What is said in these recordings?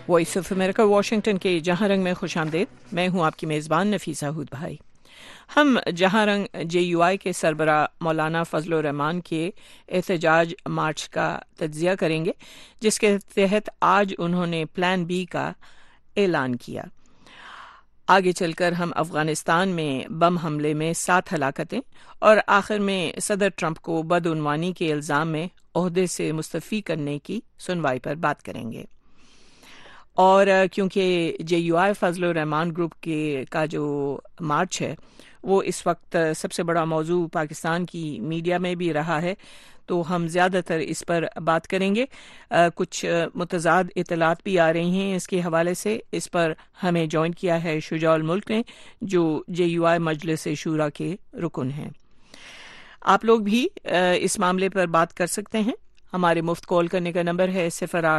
Voice of America Washington के जहां रंग में खुशामदीद। मैं हूं आपकी मेज़बान नफीसा हूद भाई। हम जहां रंग JUI के सरबरा मौलाना फजलुर रहमान के एहतजाज मार्च का तज्जिया करेंगे, जिसके तहत आज उन्होंने प्लान बी का ऐलान किया। आगे चलकर हम अफगानिस्तान में बम हमले में 7 हलाकतें और आखिर में सदर ट्रंप को बदउनवानी के इल्ज़ाम में ओहदे से मुस्तफ़ी करने की सुनवाई पर बात करेंगे। और क्योंकि JUI फजलुर रहमान ग्रुप का जो मार्च है वो इस वक्त सबसे बड़ा मौजू पाकिस्तान की मीडिया में भी रहा है, तो हम ज़्यादातर इस पर बात करेंगे। कुछ मुतज़ाद इतलात भी आ रही हैं इसके हवाले से। इस पर हमें जॉइन किया है शुजाउल मुल्क ने, जो JUI मजलिस शूरा के रुकन हैं। आप लोग भी इस मामले पर बात कर सकते हैं। हमारे मुफ्त कॉल करने का नंबर है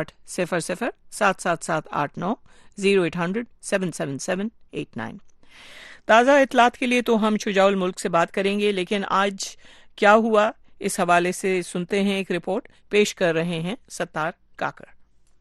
0800-777-89 0800-777-89। ताज़ा इतलात के लिए तो हम शुजाउल मुल्क से बात करेंगे, लेकिन आज क्या हुआ इस हवाले से सुनते हैं। एक रिपोर्ट पेश कर रहे हैं सत्तार काकर।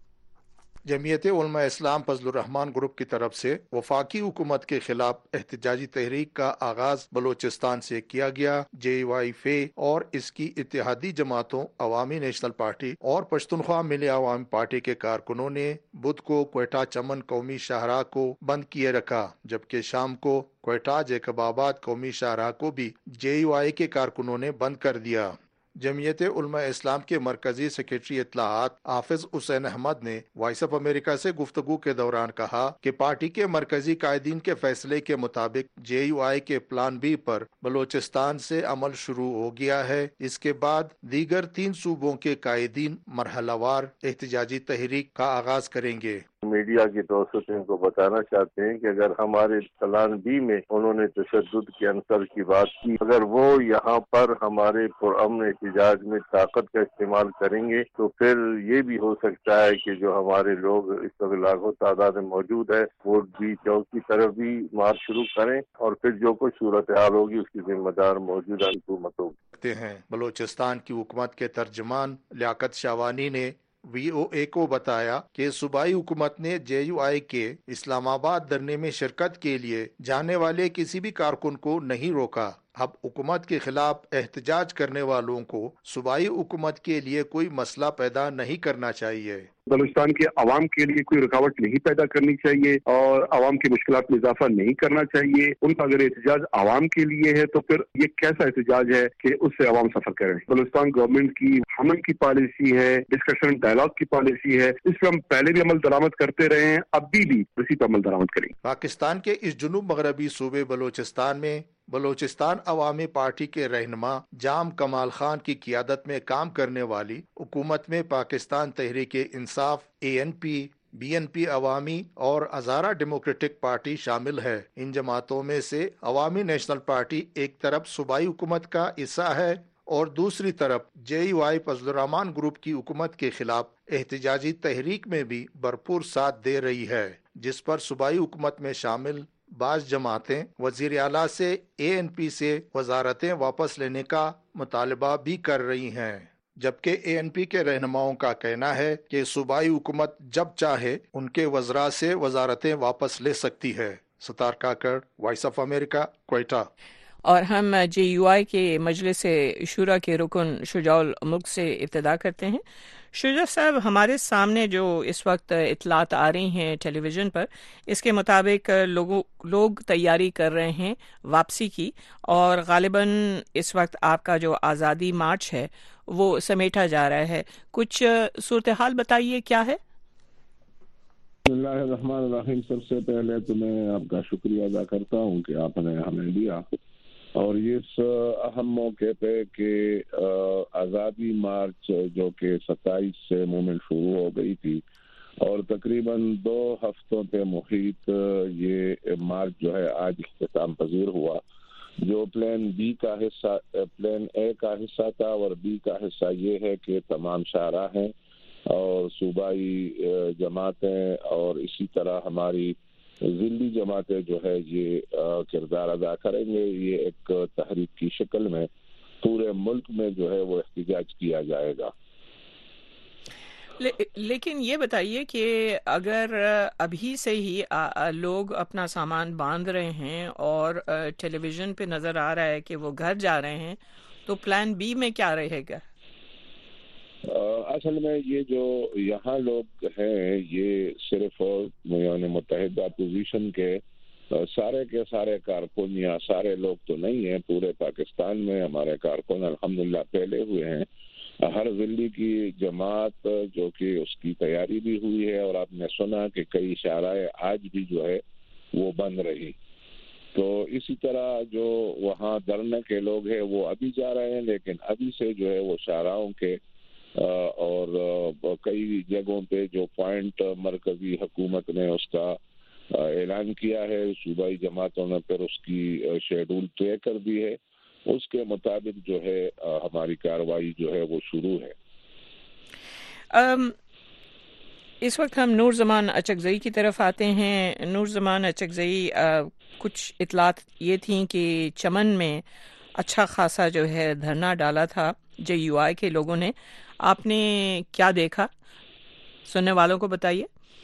जमीयत उलमा इस्लाम फजलुर रहमान ग्रुप की तरफ से वफाकी हुकूमत के खिलाफ एहतजाजी तहरीक का आगाज बलोचिस्तान से किया गया। JUI फे और इसकी इत्तेहादी जमातों अवामी नेशनल पार्टी और पश्तूनख्वा मिली अवामी पार्टी के कारकुनों ने बुध को क्वेटा चमन कौमी शाहराह को बंद किए रखा, जबकि शाम को क्वेटा जैकबाबाद कौमी शाहराह को भी JUI के कारकुनों ने बंद कर दिया। जमीयत उलमा इस्लाम के मरकजी सेक्रेटरी इत्तलाहात हाफिज हुसैन अहमद ने वॉइस ऑफ अमेरिका से गुफ्तगू के दौरान कहा कि पार्टी के मरकजी कायदीन के फैसले के मुताबिक JUI के प्लान बी पर बलोचिस्तान से अमल शुरू हो गया है। इसके बाद दीगर 3 सूबों के कायदीन मरहलावार एहतजाजी तहरीक का आगाज करेंगे। मीडिया के दोस्तों को बताना चाहते हैं कि अगर हमारे प्लान बी में उन्होंने तशद्दुद के अंसर की बात की, अगर वो यहाँ पर हमारे पुरअमन एहतजाज में ताकत का इस्तेमाल करेंगे तो फिर ये भी हो सकता है कि जो हमारे लोग इस वक्त लाखों तादाद में मौजूद है वो भी चौक की तरफ भी मार्च शुरू करें और फिर जो कुछ सूरत हाल होगी उसकी जिम्मेदार मौजूदा हुकूमत होगी। बलोचिस्तान की हुकूमत के तर्जमान लियाकत शावानी ने VOA को बताया कि सूबाई हुकूमत ने JUI के इस्लामाबाद धरने में शिरकत के लिए जाने वाले किसी भी कारकुन को नहीं रोका। अब हुकूमत के खिलाफ एहतजाज करने वालों को सूबाई हुकूमत के लिए कोई मसला पैदा नहीं करना चाहिए। बलूचिस्तान के अवाम के लिए कोई रुकावट नहीं पैदा करनी चाहिए और अवाम की मुश्किलात में इजाफा नहीं करना चाहिए। उनका अगर एहतजाज अवाम के लिए है तो फिर ये कैसा एहतजाज है कि उससे अवाम सफर करें। बलूचिस्तान गवर्नमेंट की हमन की पॉलिसी है, डिस्कशन डायलॉग की पॉलिसी है, इस पर हम पहले भी अमल दरामद करते रहे हैं, अब भी इसी पर अमल दरामद करें। पाकिस्तान के इस जुनूब मगरबी सूबे बलूचिस्तान में बलूचिस्तान अवामी पार्टी के रहनुमा जाम कमाल खान की क़ियादत में काम करने वाली हुकूमत में पाकिस्तान तहरीक इंसाफ, ANP, BNP अवामी और हज़ारा डेमोक्रेटिक पार्टी शामिल है। इन जमातों में से अवामी नेशनल पार्टी एक तरफ सूबाई हुकूमत का हिस्सा है और दूसरी तरफ JUI फजलुर रहमान ग्रुप की हुकूमत के खिलाफ एहतजाजी तहरीक में भी भरपूर साथ दे रही है, जिस पर सूबाई हुकूमत में शामिल बाज़ जमातें वज़ीर आला से ANP से वजारतें वापस लेने का मुतालबा भी कर रही हैं, जबकि ANP के रहनुमाओं का कहना है कि सूबाई हुकूमत जब चाहे उनके वज़रा से वजारतें वापस ले सकती है। Sattar Kakar, voice of America, Quetta. और हम JUI के मजलिस शूरा के रुकन शुजाउल मुल्क से इब्तिदा करते हैं। शुजा साहब, हमारे सामने जो इस वक्त इतलात आ रही हैं टेलीविज़न पर, इसके मुताबिक लोग तैयारी कर रहे हैं वापसी की और ग़ालिबन इस वक्त आपका जो आज़ादी मार्च है वो समेटा जा रहा है। कुछ सूरत हाल बताइए, क्या है? बिस्मिल्लाहिर्रहमानिर्रहीम। सबसे पहले तो मैं आपका शुक्रिया अदा करता हूँ कि आपने हमें लिया और इस अहम मौके पे कि आज़ादी मार्च जो कि 27 से मूवमेंट शुरू हो गई थी और तकरीबन 2 हफ्तों पे मुहित ये मार्च जो है आज इख्तिताम पजीर हुआ। जो प्लान बी का हिस्सा, प्लान ए का हिस्सा था और बी का हिस्सा ये है कि तमाम शाहराह हैं और सूबाई जमातें और इसी तरह हमारी ज़िल्ली जमातें जो है ये किरदार अदा करेंगे। ये एक तहरीक की शक्ल में पूरे मुल्क में जो है वो एहतजाज किया जाएगा। لیکن یہ بتائیے کہ اگر ابھی سے ہی لوگ اپنا سامان باندھ رہے ہیں اور ٹیلی ویژن پہ نظر آ رہا ہے کہ وہ گھر جا رہے ہیں، تو پلان بی میں کیا رہے گا؟ اصل میں یہ جو یہاں لوگ ہیں یہ صرف یعنی متحدہ اپوزیشن کے سارے کے سارے کارکن یا سارے لوگ تو نہیں ہیں، پورے پاکستان میں ہمارے کارکن الحمدللہ پھیلے ہوئے ہیں۔ ہر ضلع کی جماعت جو کہ اس کی تیاری بھی ہوئی ہے، اور آپ نے سنا کہ کئی شاہراہیں آج بھی جو ہے وہ بند رہی۔ تو اسی طرح جو وہاں دھرنے کے لوگ ہیں وہ ابھی جا رہے ہیں، لیکن ابھی سے جو ہے وہ شاہراہوں کے اور کئی جگہوں پہ جو پوائنٹ مرکزی حکومت نے اس کا اعلان کیا ہے، صوبائی جماعتوں نے پھر اس کی شیڈول طے کر دی ہے، اس کے مطابق جو ہے ہماری کارروائی جو ہے وہ شروع ہے۔ اس وقت ہم نور زمان اچکزئی کی طرف آتے ہیں۔ نور زمان اچکزئی، کچھ اطلاعات یہ تھیں کہ چمن میں اچھا خاصا جو ہے دھرنا ڈالا تھا JUI کے لوگوں نے، آپ نے کیا دیکھا؟ سننے والوں کو بتائیے۔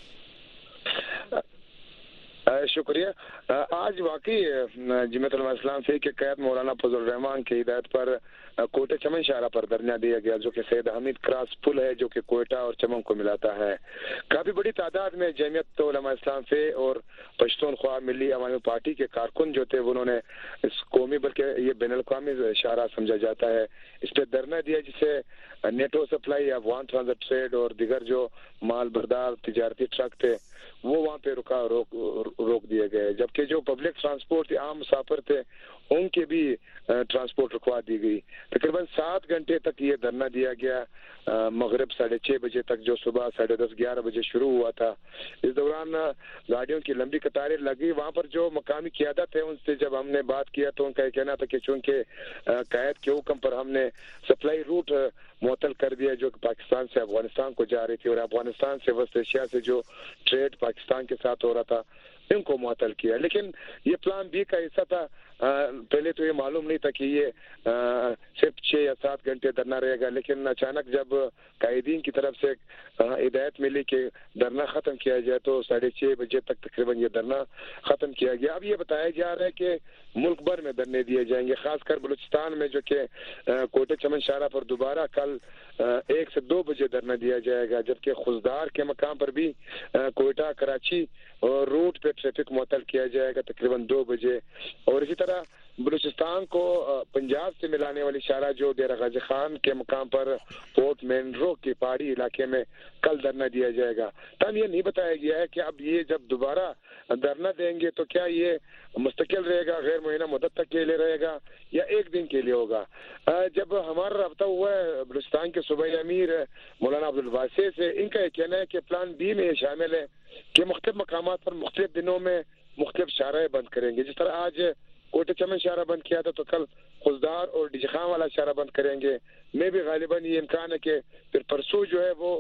شکریہ۔ آج واقعی جمعیت علماء اسلام فی کے قائد مولانا فضل الرحمان کی ہدایت پر کوئٹہ چمن شاہراہ پر دھرنا دیا گیا، جو کہ سید حمید کراس پل ہے جو کہ کوئٹہ اور چمن کو ملاتا ہے۔ کافی بڑی تعداد میں جمعیت علماء اسلام فی اور پشتونخوا ملی عوامی پارٹی کے کارکن جو تھے، انہوں نے اس قومی بلکہ یہ بین الاقوامی شاہراہ سمجھا جاتا ہے، اس پہ دھرنا دیا جسے NATO supply, Afghan transit trade اور دیگر جو مال بردار تجارتی ٹرک تھے وہ وہاں پہ روک دیے گئے، جبکہ جو پبلک ٹرانسپورٹ تھے، عام مسافر تھے، ان کے بھی ٹرانسپورٹ رکوا دی گئی۔ تقریباً 7 گھنٹے تک یہ دھرنا دیا گیا، مغرب 6:30 بجے تک، جو صبح 10:30 11 بجے شروع ہوا تھا۔ اس دوران گاڑیوں کی لمبی قطاریں لگی۔ وہاں پر جو مقامی قیادت ہے ان سے جب ہم نے بات کیا تو ان کا یہ کہنا تھا کہ چونکہ قائد کے حکم پر ہم نے سپلائی روٹ معطل کر دیا جو کہ پاکستان سے افغانستان کو جا رہی تھی، اور افغانستان سے وسط ایشیا سے جو ٹریڈ پاکستان کے ساتھ ہو رہا تھا ان کو معطل کیا۔ لیکن یہ پلان بی کا حصہ تھا۔ پہلے تو یہ معلوم نہیں تھا کہ یہ صرف 6 یا 7 گھنٹے دھرنا رہے گا، لیکن اچانک جب قائدین کی طرف سے ہدایت ملی کہ دھرنا ختم کیا جائے تو 6:30 بجے تک تقریباً یہ دھرنا ختم کیا گیا۔ اب یہ بتایا جا رہا ہے کہ ملک بھر میں دھرنے دیے جائیں گے، خاص کر بلوچستان میں جو کہ کوئٹہ چمن شاہراہ پر دوبارہ کل 1 سے 2 بجے دھرنا دیا جائے گا، جبکہ خزدار کے مقام پر بھی کوئٹہ کراچی اور روٹ پہ ٹریفک معطل کیا جائے گا تقریباً 2 بجے۔ اور اسی طرح بلوچستان کو پنجاب سے ملانے والی شاہراہ جو ڈیرہ غازی خان کے مقام پر پورٹ مینرو کے پہاڑی علاقے میں کل دھرنا دیا جائے گا۔ تاہم یہ نہیں بتایا گیا ہے کہ اب یہ جب دوبارہ دھرنا دیں گے تو کیا یہ مستقل رہے گا، غیر معینہ مدت تک کے لیے رہے گا یا ایک دن کے لیے ہوگا۔ جب ہمارا رابطہ ہوا ہے بلوچستان کے صوبائی امیر مولانا عبدالواسع سے، ان کا یہ کہنا ہے کہ پلان بی میں یہ شامل ہے کہ مختلف مقامات پر مختلف دنوں میں مختلف شاہراہیں بند کریں گے۔ جس طرح آج کوئٹہ چمن شاہراہ بند کیا تھا تو کل خزدار اور ڈیجی خان والا شاہراہ بند کریں گے۔ میں بھی غالباً یہ امکان ہے کہ پھر پرسوں جو ہے وہ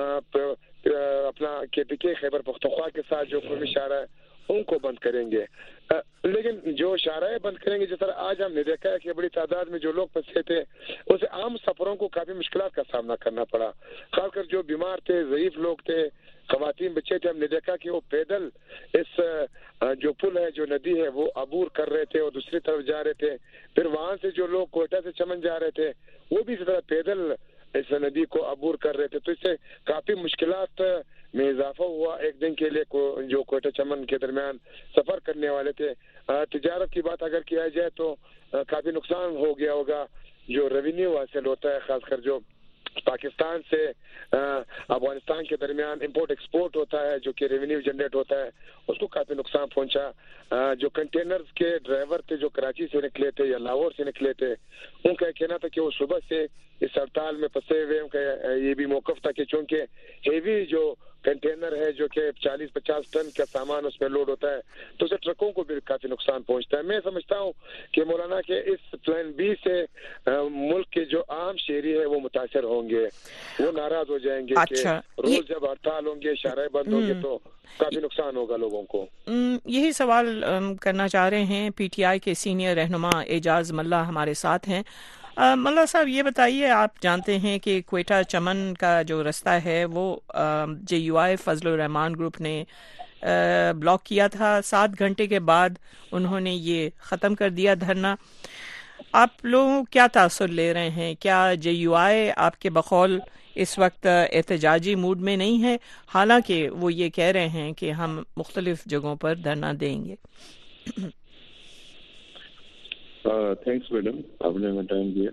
اپنا KPK خیبر پختونخوا کے ساتھ جو قومی شاہراہ ہے ان کو بند کریں گے۔ لیکن جو شاہراہیں بند کریں گے، جس طرح آج ہم نے دیکھا ہے کہ بڑی تعداد میں جو لوگ پھنسے تھے اسے عام سفروں کو کافی مشکلات کا سامنا کرنا پڑا، خاص کر جو بیمار تھے، ضعیف لوگ تھے، خواتین بچے تھے۔ ہم نے دیکھا کہ وہ پیدل اس جو پل ہے، جو ندی ہے، وہ عبور کر رہے تھے اور دوسری طرف جا رہے تھے۔ پھر وہاں سے جو لوگ کوئٹہ سے چمن جا رہے تھے وہ بھی اسی طرح پیدل اس ندی کو عبور کر رہے تھے، تو اس سے کافی مشکلات میں اضافہ ہوا ایک دن کے لیے جو کوئٹہ چمن کے درمیان سفر کرنے والے تھے۔ تجارت کی بات اگر کیا جائے تو کافی نقصان ہو گیا ہوگا، جو ریونیو حاصل ہوتا ہے، خاص کر جو پاکستان سے افغانستان کے درمیان امپورٹ ایکسپورٹ ہوتا ہے، جو کہ ریونیو جنریٹ ہوتا ہے، اس کو کافی نقصان پہنچا۔ جو کنٹینرز کے ڈرائیور تھے جو کراچی سے نکلے تھے یا لاہور سے نکلے تھے، ان کا کہنا تھا کہ وہ صبح سے اس ہڑتال میں پھنسے ہوئے، ان کا یہ بھی موقف تھا کہ چونکہ ہیوی جو کنٹینر ہے جو کہ 40-50 ٹن کا سامان اس میں لوڈ ہوتا ہے تو اسے ٹرکوں کو بھی کافی نقصان پہنچتا ہے۔ میں سمجھتا ہوں کہ مولانا کے اس پلان بی سے ملک کے جو عام شہری ہے وہ متاثر ہوں گے، وہ ناراض ہو جائیں گے کہ روز جب ہڑتال ہوں گے، شاہراہیں بند ہوں گے تو کافی نقصان ہوگا لوگوں کو۔ یہی سوال کرنا چاہ رہے ہیں۔ PTI کے سینئر رہنما اعجاز ملا ہمارے ساتھ ہیں۔ ملا صاحب یہ بتائیے، آپ جانتے ہیں کہ کوئٹہ چمن کا جو رستہ ہے وہ JUI فضل الرحمان گروپ نے بلاک کیا تھا. 7 گھنٹے کے بعد انہوں نے یہ ختم کر دیا دھرنا. آپ لوگ کیا تاثر لے رہے ہیں؟ کیا JUI آپ کے بقول اس وقت احتجاجی موڈ میں نہیں ہے، حالانکہ وہ یہ کہہ رہے ہیں کہ ہم مختلف جگہوں پر دھرنا دیں گے؟ تھینکس میڈم، آپ نے ہمیں ٹائم دیا.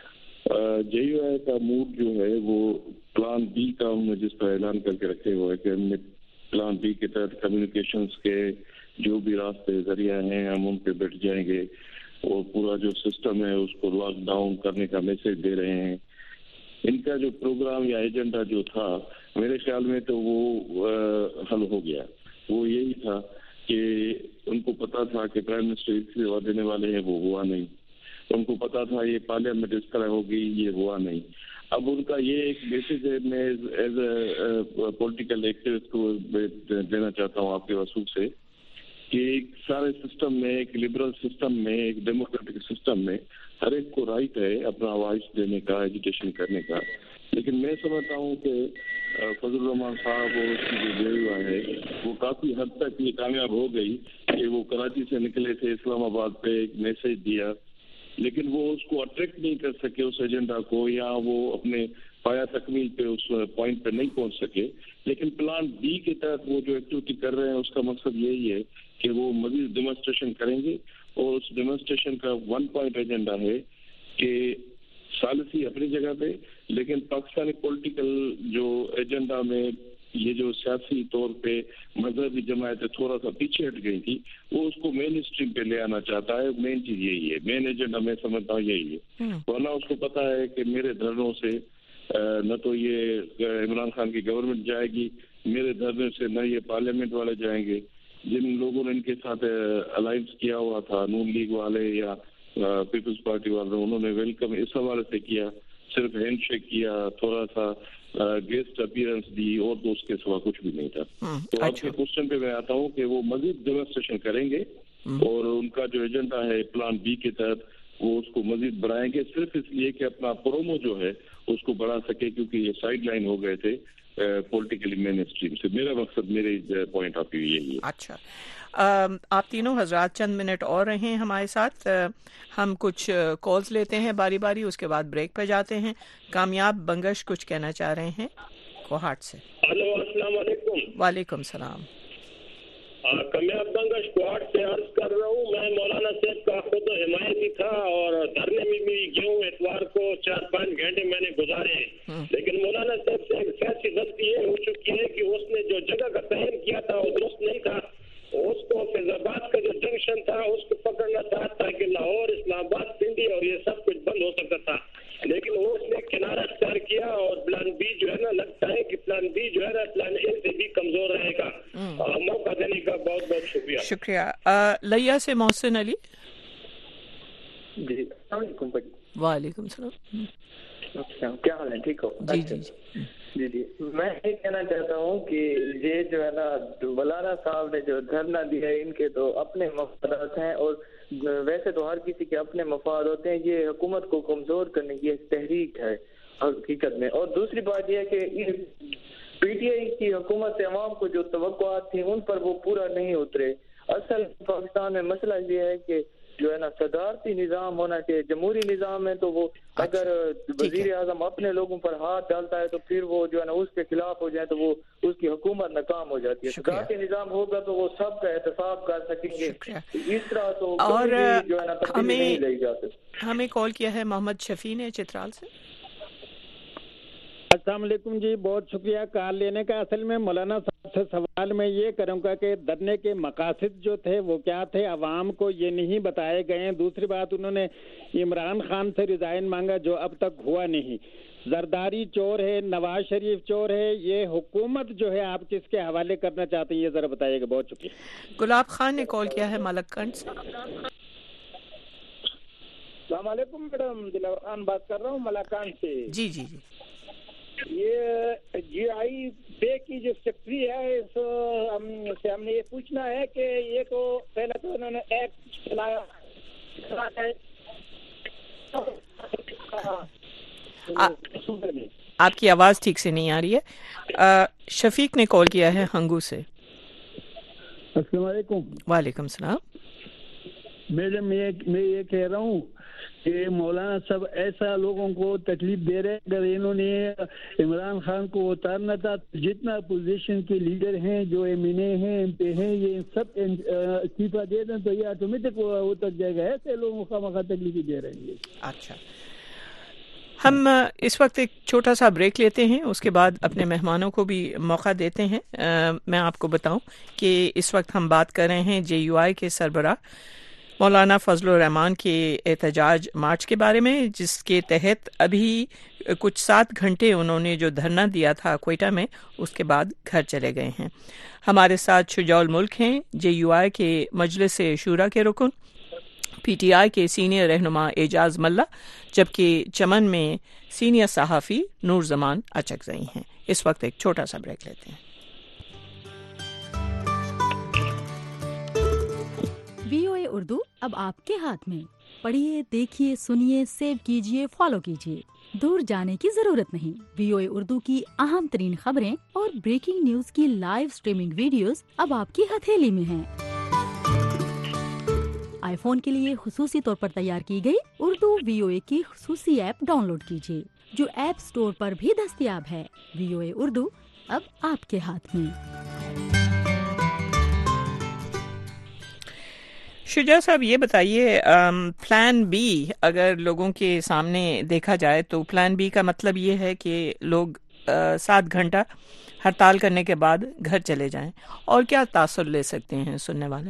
JUI کا موڈ جو ہے وہ پلان بی کا ہم نے جس پر اعلان کر کے رکھے ہوئے کہ ہم نے پلان بی کے تحت کمیونیکیشنز کے جو بھی راستے ذریعہ ہیں ہم ان پہ بیٹھ جائیں گے اور پورا جو سسٹم ہے اس کو لاک ڈاؤن کرنے کا میسج دے رہے ہیں. ان کا جو پروگرام یا ایجنڈا جو تھا میرے خیال میں تو وہ حل ہو گیا. وہ یہی تھا کہ ان کو پتا تھا کہ پرائم منسٹر استعفا دینے والے ہیں، وہ ہوا نہیں. ان کو پتا تھا یہ پارلیمنٹ اس طرح ہوگی، یہ ہوا نہیں. اب ان کا یہ ایک میسج ہے، میں ایز اے پولیٹیکل ایکٹیوسٹ کو دینا چاہتا ہوں آپ کے وصول سے، کہ ایک سارے سسٹم میں، ایک لبرل سسٹم میں، ایک ڈیموکریٹک سسٹم میں ہر ایک کو رائٹ ہے اپنا وائس دینے کا، ایجوٹیشن کرنے کا. لیکن میں سمجھتا ہوں کہ فضل الرحمان صاحب اور اس کی جو JUI ہے وہ کافی حد تک یہ کامیاب ہو گئی کہ وہ کراچی سے نکلے تھے، اسلام آباد پہ ایک میسج دیا، لیکن وہ اس کو اٹریکٹ نہیں کر سکے اس ایجنڈا کو، یا وہ اپنے پایا تکمیل پہ اس پوائنٹ پہ نہیں پہنچ سکے. لیکن پلان بی کے تحت وہ جو ایکٹیویٹی کر رہے ہیں اس کا مقصد یہی ہے کہ وہ مزید ڈیمانسٹریشن کریں گے، اور اس ڈیمانسٹریشن کا 1 پوائنٹ ایجنڈا ہے کہ ثالثی اپنی جگہ پہ، لیکن پاکستانی پولیٹیکل جو ایجنڈا میں یہ جو سیاسی طور پہ مذہبی جماعتیں تھوڑا سا پیچھے ہٹ گئی تھی، وہ اس کو مین اسٹریم پہ لے آنا چاہتا ہے. مین چیز یہی ہے، مین ایجنڈا میں سمجھتا ہوں یہی ہے. ورنہ اس کو پتا ہے کہ میرے دھرنوں سے نہ تو یہ عمران خان کی گورنمنٹ جائے گی، میرے دھرنے سے نہ یہ پارلیمنٹ والے جائیں گے. جن لوگوں نے ان کے ساتھ الائنس کیا ہوا تھا، نون لیگ والے یا پیپلز پارٹی والے، انہوں نے ویلکم اس حوالے سے کیا، صرف ہینڈ شیک کیا، تھوڑا سا گیسٹ اپیئرنس دی، اور تو اس کے سوا کچھ بھی نہیں تھا. تو آپ کے کوشچن پہ میں آتا ہوں کہ وہ مزید ڈیمانسٹریشن کریں گے، اور ان کا جو ایجنڈا ہے پلان بی کے تحت وہ اس کو مزید بڑھائیں گے، صرف اس لیے کہ اپنا پرومو جو ہے اس کو بڑھا سکے، کیونکہ یہ سائڈ لائن ہو گئے تھے پولیٹیکلی مین اسٹریم سے. میرا مقصد، میرے پوائنٹ آف ویو یہی ہے. اچھا، آپ تینوں حضرات چند منٹ اور رہیں ہمارے ساتھ، ہم کچھ کالز لیتے ہیں باری باری، اس کے بعد بریک پہ جاتے ہیں. کامیاب بنگش کچھ کہنا چاہ رہے ہیں کوہاٹ سے. ہلو، السلام علیکم. وعلیکم السلام. کامیاب بنگش کوہاٹ سے عرض کر رہا ہوں. میں مولانا صاحب کا خود حمایتی تھا اور دھرنے میں بھی گیوں اتوار کو 4-5 گھنٹے میں نے گزارے، لیکن مولانا صاحب سے ایک سیاسی غلطی یہ ہو چکی ہے کہ اس نے جو جگہ کا تعین کیا تھا وہ درست نہیں تھا. اس کو فیض آباد کا جو جنکشن تھا اس کو پکڑنا تھا تاکہ لاہور، اسلام آباد، پنڈی اور یہ سب کچھ بند ہو سکتا تھا، لیکن وہ اس نے کنارہ اختیار کیا. اور پلان بی جو ہے نا، لگتا ہے کہ پلان بی جو ہے نا پلان اے سے بھی کمزور رہے گا. موقع دینے کا بہت بہت شکریہ. شکریہ. لیا سے محسن علی. جی السلام علیکم. وعلیکم السلام. کیا حال ہے؟ ٹھیک ہو؟ جی جی جی جی میں یہ کہنا چاہتا ہوں کہ یہ جو ہے نا مولانا صاحب نے جو دھرنا دیا ہے، ان کے تو اپنے مفادات ہیں، اور ویسے تو ہر کسی کے اپنے مفاد ہوتے ہیں. یہ حکومت کو کمزور کرنے کی ایک تحریک ہے حقیقت میں. اور دوسری بات یہ ہے کہ PTI کی حکومت سے عوام کو جو توقعات تھیں ان پر وہ پورا نہیں اترے. اصل پاکستان میں مسئلہ یہ ہے کہ جو ہے نا صدارتی نظام ہونا چاہیے. جمہوری نظام میں تو وہ اگر وزیر اعظم اپنے لوگوں پر ہاتھ ڈالتا ہے تو پھر وہ جو ہے نا اس کے خلاف ہو جائے تو وہ اس کی حکومت ناکام ہو جاتی ہے. صدارتی نظام ہوگا تو وہ سب کا احتساب کر سکیں گے. اس طرح تو اور جو ہے نا تبدیلی نہیں لائی جا سکتی. ہمیں کال کیا ہے محمد شفیع نے چترال سے. السلام علیکم جی، بہت شکریہ کال لینے کا. اصل میں مولانا صاحب سے سوال میں یہ کروں گا کہ دھرنے کے مقاصد جو تھے وہ کیا تھے، عوام کو یہ نہیں بتائے گئے ہیں. دوسری بات، انہوں نے عمران خان سے ریزائن مانگا جو اب تک ہوا نہیں. زرداری چور ہے، نواز شریف چور ہے، یہ حکومت جو ہے آپ کس کے حوالے کرنا چاہتے ہیں یہ ذرا بتائیے گا. بہت شکریہ. گلاب خان نے کال کیا ہے ملکگنج سے. السلام علیکم میڈم، دلاور خان بات کر رہا ہوں ملکگنج سے. جی جی جی. یہ JUI پے کی جو سیکٹری ہے اس سے ہم نے یہ پوچھنا ہے کہ یہ تو پہلے تو انہوں نے ایکٹ چلایا ہے آپ کی آواز ٹھیک سے نہیں آ رہی ہے. شفیق نے کال کیا ہے ہنگو سے. السلام علیکم. وعلیکم السلام. میڈم میں یہ کہہ رہا ہوں کہ مولانا صاحب ایسا لوگوں کو تکلیف دے رہے ہیں. اگر انہوں نے عمران خان کو اتارنا تھا، جتنا اپوزیشن کے لیڈر ہیں، جو ایم این اے ہیں، ایم پی ہیں، یہ سب استعفیٰ دے دیں تو یہ آٹومیٹک اتر جائے گا. ایسے لوگوں کو خواہ تکلیفی دے رہے ہیں. اچھا، ہم اس وقت ایک چھوٹا سا بریک لیتے ہیں، اس کے بعد اپنے مہمانوں کو بھی موقع دیتے ہیں. میں آپ کو بتاؤں کہ اس وقت ہم بات کر رہے ہیں JUI کے سربراہ مولانا فضل الرحمان کے احتجاج مارچ کے بارے میں، جس کے تحت ابھی کچھ 7 گھنٹے انہوں نے جو دھرنا دیا تھا کوئٹہ میں، اس کے بعد گھر چلے گئے ہیں. ہمارے ساتھ شجاع الملک ہیں، JUI کے مجلس شورا کے رکن، PTI کے سینئر رہنما اعجاز ملہ، جبکہ چمن میں سینئر صحافی نور زمان اچکزئی ہیں. اس وقت ایک چھوٹا سا بریک لیتے ہیں. VOA اردو اب آپ کے ہاتھ میں. پڑھیے، دیکھیے، سنیے، سیو کیجیے، فالو کیجیے. دور جانے کی ضرورت نہیں. VOA اردو کی اہم ترین خبریں اور بریکنگ نیوز کی لائیو سٹریمنگ ویڈیوز اب آپ کی ہتھیلی میں ہیں. آئی فون کے لیے خصوصی طور پر تیار کی گئی اردو VOA کی خصوصی ایپ ڈاؤن لوڈ کیجیے، جو ایپ سٹور پر بھی دستیاب ہے. VOA اردو اب آپ کے ہاتھ میں. شجاع صاحب، یہ بتائیے، پلان بی اگر لوگوں کے سامنے دیکھا جائے تو پلان بی کا مطلب یہ ہے کہ لوگ 7 گھنٹہ ہڑتال کرنے کے بعد گھر چلے جائیں، اور کیا تاثر لے سکتے ہیں سننے والے؟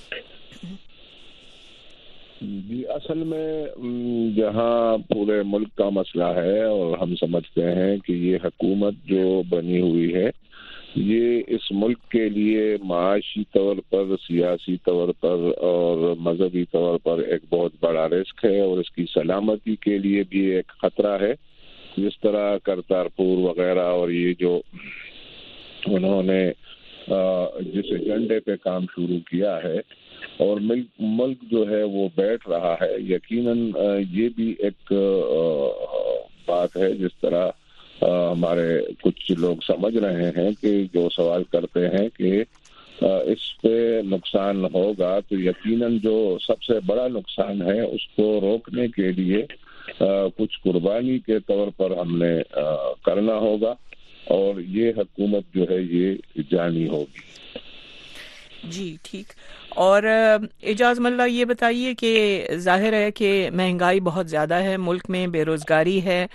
جی، اصل میں جہاں پورے ملک کا مسئلہ ہے اور ہم سمجھتے ہیں کہ یہ حکومت جو بنی ہوئی ہے یہ اس ملک کے لیے معاشی طور پر، سیاسی طور پر اور مذہبی طور پر ایک بہت بڑا رسک ہے، اور اس کی سلامتی کے لیے بھی ایک خطرہ ہے. جس طرح کرتارپور وغیرہ اور یہ جو انہوں نے جس ایجنڈے پہ کام شروع کیا ہے اور ملک جو ہے وہ بیٹھ رہا ہے، یقیناً یہ بھی ایک بات ہے. جس طرح ہمارے کچھ لوگ سمجھ رہے ہیں کہ جو سوال کرتے ہیں کہ اس پہ نقصان ہوگا، تو یقیناً جو سب سے بڑا نقصان ہے اس کو روکنے کے لیے کچھ قربانی کے طور پر ہم نے کرنا ہوگا، اور یہ حکومت جو ہے یہ جانی ہوگی. جی ٹھیک. اور اعجاز ملہ، یہ بتائیے کہ ظاہر ہے کہ مہنگائی بہت زیادہ ہے ملک میں، بے روزگاری ہے،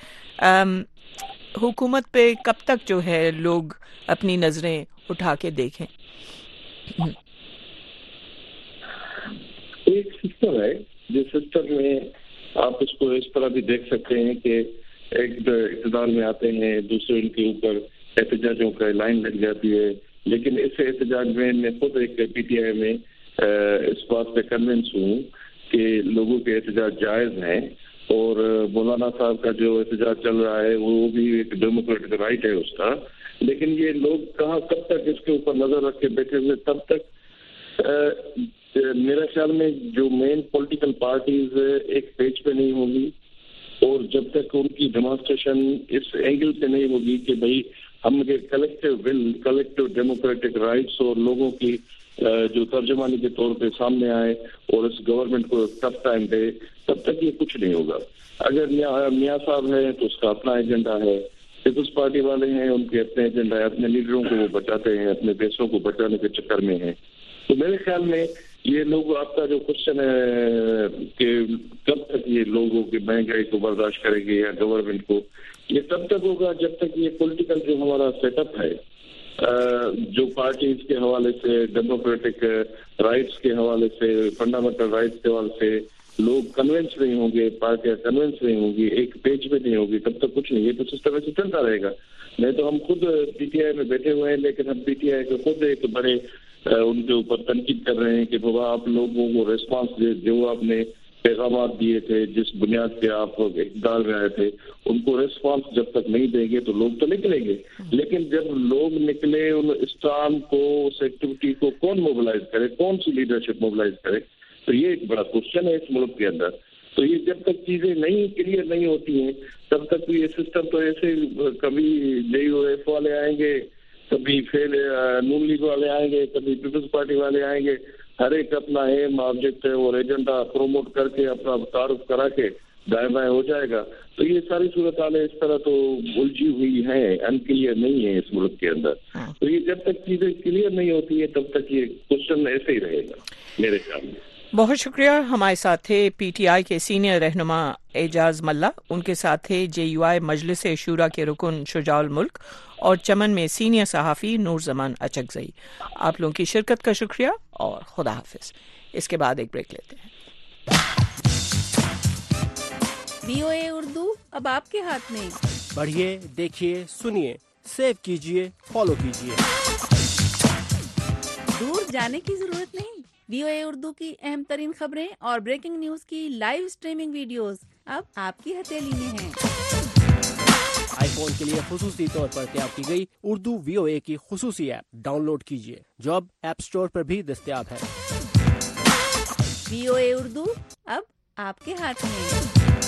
حکومت پہ کب تک جو ہے لوگ اپنی نظریں اٹھا کے دیکھیں؟ ایک سسٹم ہے جس سسٹم میں آپ اس کو اس طرح بھی دیکھ سکتے ہیں کہ ایک اقتدار میں آتے ہیں، دوسرے ان کے اوپر احتجاجوں کا لائن لگ جاتی ہے، لیکن اس احتجاج میں خود ایک PTI میں اس بات پہ کنونس ہوں کہ لوگوں کے احتجاج جائز ہیں، اور مولانا صاحب کا جو احتجاج چل رہا ہے وہ بھی ایک ڈیموکریٹک رائٹ ہے اس کا. لیکن یہ لوگ کب تک اس کے اوپر نظر رکھ کے بیٹھے ہوئے، تب تک میرے خیال میں جو مین پولیٹیکل پارٹیز ایک پیج پہ نہیں ہوگی، اور جب تک ان کی ڈیمانسٹریشن اس اینگل سے نہیں ہوگی کہ بھائی ہم collective will, collective democratic rights اور لوگوں کی جو ترجمانی کے طور پہ سامنے آئے اور اس گورنمنٹ کو ٹف ٹائم دے، تب تک یہ کچھ نہیں ہوگا. اگر میاں صاحب ہیں تو اس کا اپنا ایجنڈا ہے، پیپلز پارٹی والے ہیں ان کے اپنے ایجنڈا ہے، اپنے لیڈروں کو وہ بچاتے ہیں، اپنے دیشوں کو بچانے کے چکر میں ہیں. تو میرے خیال میں یہ لوگ، آپ کا جو کوشچن ہے کہ کب تک یہ لوگوں کی مہنگائی کو برداشت کرے گی یا گورنمنٹ کو، یہ تب تک ہوگا جب تک یہ پولیٹیکل جو ہمارا سیٹ اپ ہے، جو پارٹیز کے حوالے سے، ڈیموکریٹک رائٹس کے حوالے سے، فنڈامنٹل رائٹس کے حوالے سے لوگ کنونس نہیں ہوں گے، پارٹیاں کنونس نہیں ہوں گی، ایک پیج پہ نہیں ہوگی، تب تک کچھ نہیں. یہ تو سسٹم ایسے چلتا رہے گا. نہیں تو ہم خود PTI میں بیٹھے ہوئے ہیں، لیکن ہم PTI کو خود ایک بڑے ان کے اوپر تنقید کر رہے ہیں کہ بابا آپ لوگوں کو ریسپانس جو آپ نے پیغامات دیے تھے، جس بنیاد پہ آپ اقتدار میں آئے تھے، ان کو ریسپانس جب تک نہیں دیں گے تو لوگ تو نکلیں گے. لیکن جب لوگ نکلے، ان اسٹام کو، اس ایکٹیویٹی کو کون موبلائز کرے، کون سی لیڈرشپ موبلائز کرے؟ تو یہ ایک بڑا کوشچن ہے اس ملک کے اندر. تو یہ جب تک چیزیں نہیں کلیئر نہیں ہوتی ہیں تب تک یہ سسٹم تو ایسے کبھی JUF والے آئیں گے, کبھی پھر نون لیگ والے آئیں گے, کبھی پیپلز پارٹی والے آئیں گے, ہر ایک اپنا ایم آبجیکٹ ہے اور ایجنڈا پروموٹ کر کے اپنا تعارف کرا کے دائیں بائیں ہو جائے گا. تو یہ ساری صورتحالیں اس طرح تو الجھی ہوئی ہیں, انکلیئر نہیں ہے اس ملک کے اندر. تو یہ جب تک چیزیں کلیئر نہیں ہوتی ہیں تب تک یہ کوشچن ایسے ہی رہے گا میرے خیال میں. بہت شکریہ. ہمارے ساتھ تھے PTI کے سینئر رہنما اعجاز ملا, ان کے ساتھ تھے JUI مجلس شورا کے رکن شجاع الملک اور چمن میں سینئر صحافی نور زمان اچکزئی. آپ لوگوں کی شرکت کا شکریہ اور خدا حافظ. اس کے بعد ایک بریک لیتے ہیں. VOA اردو اب آپ کے ہاتھ میں. پڑھیے, دیکھیے, سنیے, سیو کیجیے, فالو کیجیے. دور جانے کی ضرورت نہیں. VOA اردو کی اہم ترین خبریں اور بریکنگ نیوز کی لائیو سٹریمنگ ویڈیوز اب آپ کی ہتھیلی میں ہیں. آئی فون کے لیے خصوصی طور پر تیار کی گئی اردو VOA کی خصوصی ایپ ڈاؤن لوڈ کیجیے, جو اب ایپ سٹور پر بھی دستیاب ہے. VOA اردو اب آپ کے ہاتھ میں.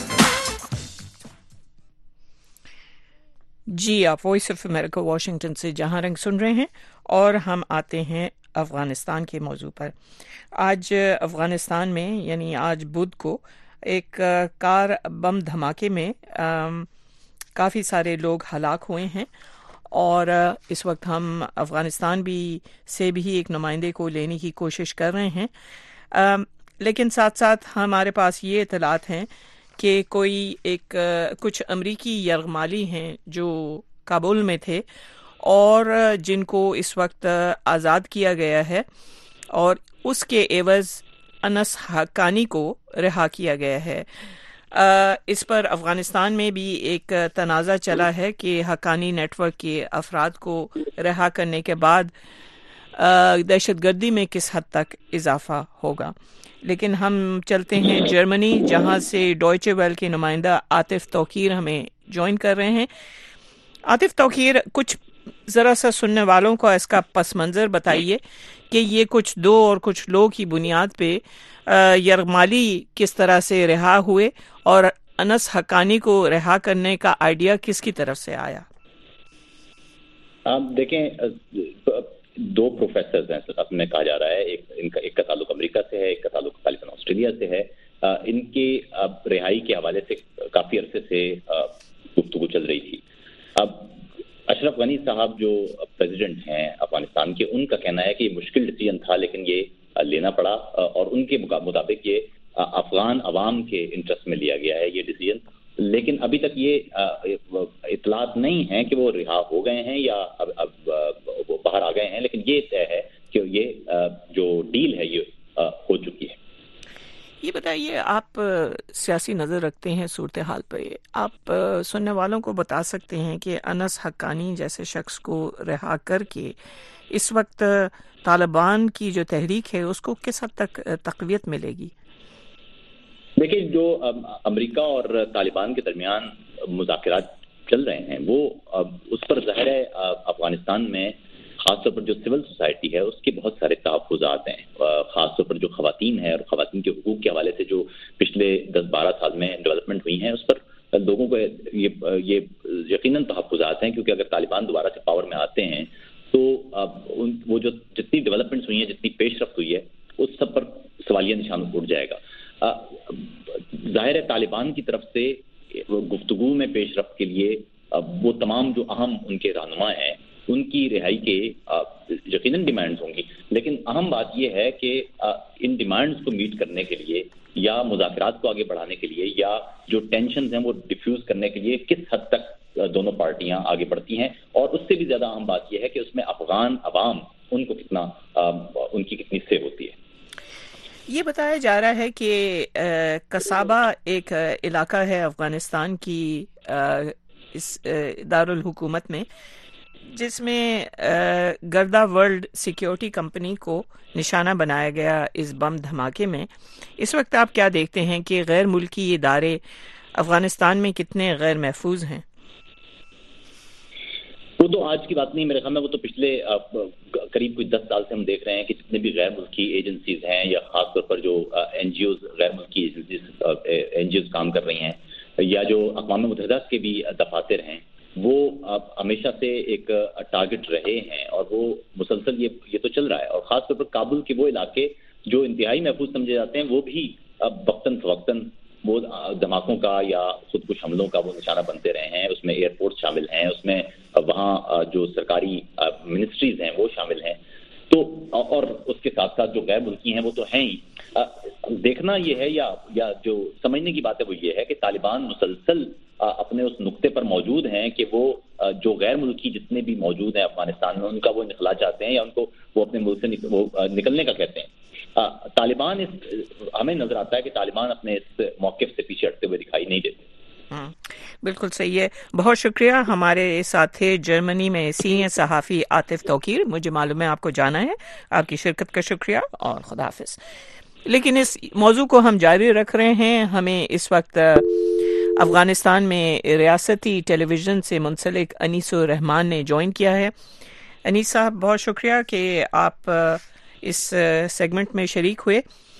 جی, آپ وائس آف امریکہ واشنگٹن سے جہاں رنگ سن رہے ہیں اور ہم آتے ہیں افغانستان کے موضوع پر. آج افغانستان میں یعنی آج بدھ کو ایک کار بم دھماکے میں کافی سارے لوگ ہلاک ہوئے ہیں اور اس وقت ہم افغانستان سے بھی ایک نمائندے کو لینے کی کوشش کر رہے ہیں, لیکن ساتھ ساتھ ہمارے پاس یہ اطلاعات ہیں کہ کچھ امریکی یرغمالی ہیں جو کابل میں تھے اور جن کو اس وقت آزاد کیا گیا ہے اور اس کے عوض انس حقانی کو رہا کیا گیا ہے. اس پر افغانستان میں بھی ایک تنازع چلا ہے کہ حقانی نیٹ ورک کے افراد کو رہا کرنے کے بعد دہشت گردی میں کس حد تک اضافہ ہوگا. لیکن ہم چلتے ہیں جرمنی, جہاں سے ڈوائچے ویل کے نمائندہ عاطف توقیر ہمیں جوائن کر رہے ہیں. عاطف توقیر, کچھ ذرا سا سننے والوں کو اس کا پس منظر بتائیے کہ یہ کچھ دو اور کچھ لوگ کی بنیاد پہ یرغمالی کس طرح سے رہا ہوئے اور انس حقانی کو رہا کرنے کا آئیڈیا کس کی طرف سے آیا. آپ دیکھیں, دو پروفیسرز ہیں آپ نے کہا جا رہا ہے, ایک کا تعلق امریکہ سے ہے, ایک کا تعلق غالباً آسٹریلیا سے ہے. ان کی رہائی کے حوالے سے کافی عرصے سے گفتگو چل رہی تھی. اب اشرف غنی صاحب جو پریزیڈنٹ ہیں افغانستان کے, ان کا کہنا ہے کہ یہ مشکل ڈیسیجن تھا لیکن یہ لینا پڑا اور ان کے مطابق یہ افغان عوام کے انٹرسٹ میں لیا گیا ہے یہ ڈیسیجن. لیکن ابھی تک یہ اطلاعات نہیں ہیں کہ وہ رہا ہو گئے ہیں یا اب وہ باہر آ گئے ہیں, لیکن یہ طے ہے کہ یہ جو ڈیل ہے یہ ہو چکی ہے. یہ بتائیے, آپ سیاسی نظر رکھتے ہیں صورتحال پر, آپ سننے والوں کو بتا سکتے ہیں کہ انس حقانی جیسے شخص کو رہا کر کے اس وقت طالبان کی جو تحریک ہے اس کو کس حد تک تقویت ملے گی؟ دیکھیں, جو امریکہ اور طالبان کے درمیان مذاکرات چل رہے ہیں وہ اس پر ظاہر ہے افغانستان میں خاص طور پر جو سول سوسائٹی ہے اس کے بہت سارے تحفظات ہیں, خاص طور پر جو خواتین ہیں اور خواتین کے حقوق کے حوالے سے جو پچھلے 10-12 سال میں ڈیولپمنٹ ہوئی ہیں اس پر لوگوں کو یہ یقیناً تحفظات ہیں, کیونکہ اگر طالبان دوبارہ سے پاور میں آتے ہیں تو وہ جو جتنی ڈیولپمنٹس ہوئی ہیں, جتنی پیش رفت ہوئی ہے, اس سب پر سوالیہ نشان اٹھ جائے گا. ظاہر ہے طالبان کی طرف سے گفتگو میں پیش رفت کے لیے وہ تمام جو اہم ان کے رہنما ہیں ان کی رہائی کے یقیناً ڈیمانڈز ہوں گی, لیکن اہم بات یہ ہے کہ ان ڈیمانڈز کو میٹ کرنے کے لیے یا مذاکرات کو آگے بڑھانے کے لیے یا جو ٹینشنز ہیں وہ ڈیفیوز کرنے کے لیے کس حد تک دونوں پارٹیاں آگے بڑھتی ہیں, اور اس سے بھی زیادہ اہم بات یہ ہے کہ اس میں افغان عوام ان کو ان کی کتنی سے ہوتی ہے. یہ بتایا جا رہا ہے کہ قصابہ ایک علاقہ ہے افغانستان کی اس دارالحکومت میں جس میں گردہ ورلڈ سیکیورٹی کمپنی کو نشانہ بنایا گیا اس بم دھماکے میں. اس وقت آپ کیا دیکھتے ہیں کہ غیر ملکی ادارے افغانستان میں کتنے غیر محفوظ ہیں؟ وہ تو آج کی بات نہیں، میرے خیال میں وہ تو پچھلے قریب کچھ 10 سال سے ہم دیکھ رہے ہیں کہ جتنے بھی غیر ملکی ایجنسیز ہیں یا خاص طور پر جو NGOs غیر ملکی ایجنسیز کام کر رہی ہیں یا جو اقوام متحدہ کے بھی دفاتر ہیں، وہ ہمیشہ سے ایک ٹارگٹ رہے ہیں اور وہ مسلسل یہ تو چل رہا ہے. اور خاص طور پر کابل کے وہ علاقے جو انتہائی محفوظ سمجھے جاتے ہیں وہ بھی وقتاً فوقتاً وہ دھماکوں کا یا خود کش حملوں کا وہ نشانہ بنتے رہے ہیں. اس میں ایئرپورٹ شامل ہیں، اس میں وہاں جو سرکاری منسٹریز ہیں وہ شامل ہیں. تو اور اس کے ساتھ ساتھ جو غیر ملکی ہیں وہ تو ہیں ہی. دیکھنا یہ ہے یا جو سمجھنے کی بات ہے وہ یہ ہے کہ طالبان مسلسل اپنے اس نقطے پر موجود ہیں کہ وہ جو غیر ملکی جتنے بھی موجود ہیں افغانستان میں ان کا وہ انخلا چاہتے ہیں یا ان کو وہ اپنے ملک سے وہ نکلنے کا کہتے ہیں. طالبان ہمیں نظر آتا ہے کہ طالبان اپنے اس موقف سے پیچھے ہٹتے ہوئے دکھائی نہیں دیتے. بالکل صحیح ہے. بہت شکریہ. ہمارے ساتھ تھے جرمنی میں سینئر صحافی عاطف توقیر. مجھے معلوم ہے آپ کو جانا ہے. آپ کی شرکت کا شکریہ اور خدا حافظ. لیکن اس موضوع کو ہم جاری رکھ رہے ہیں. ہمیں اس وقت افغانستان میں ریاستی ٹیلی ویژن سے منسلک انیس الرحمان نے جوائن کیا ہے. انیس صاحب بہت شکریہ کہ آپ اس سیگمنٹ میں شریک ہوئے.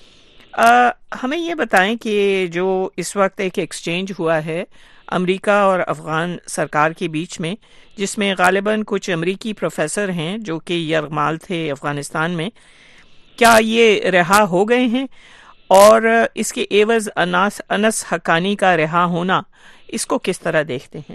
ہمیں یہ بتائیں کہ جو اس وقت ایک ایکسچینج ہوا ہے امریکہ اور افغان سرکار کے بیچ میں، جس میں غالباً کچھ امریکی پروفیسر ہیں جو کہ یرغمال تھے افغانستان میں، کیا یہ رہا ہو گئے ہیں؟ اور اس کے عوض انس حقانی کا رہا ہونا، اس کو کس طرح دیکھتے ہیں؟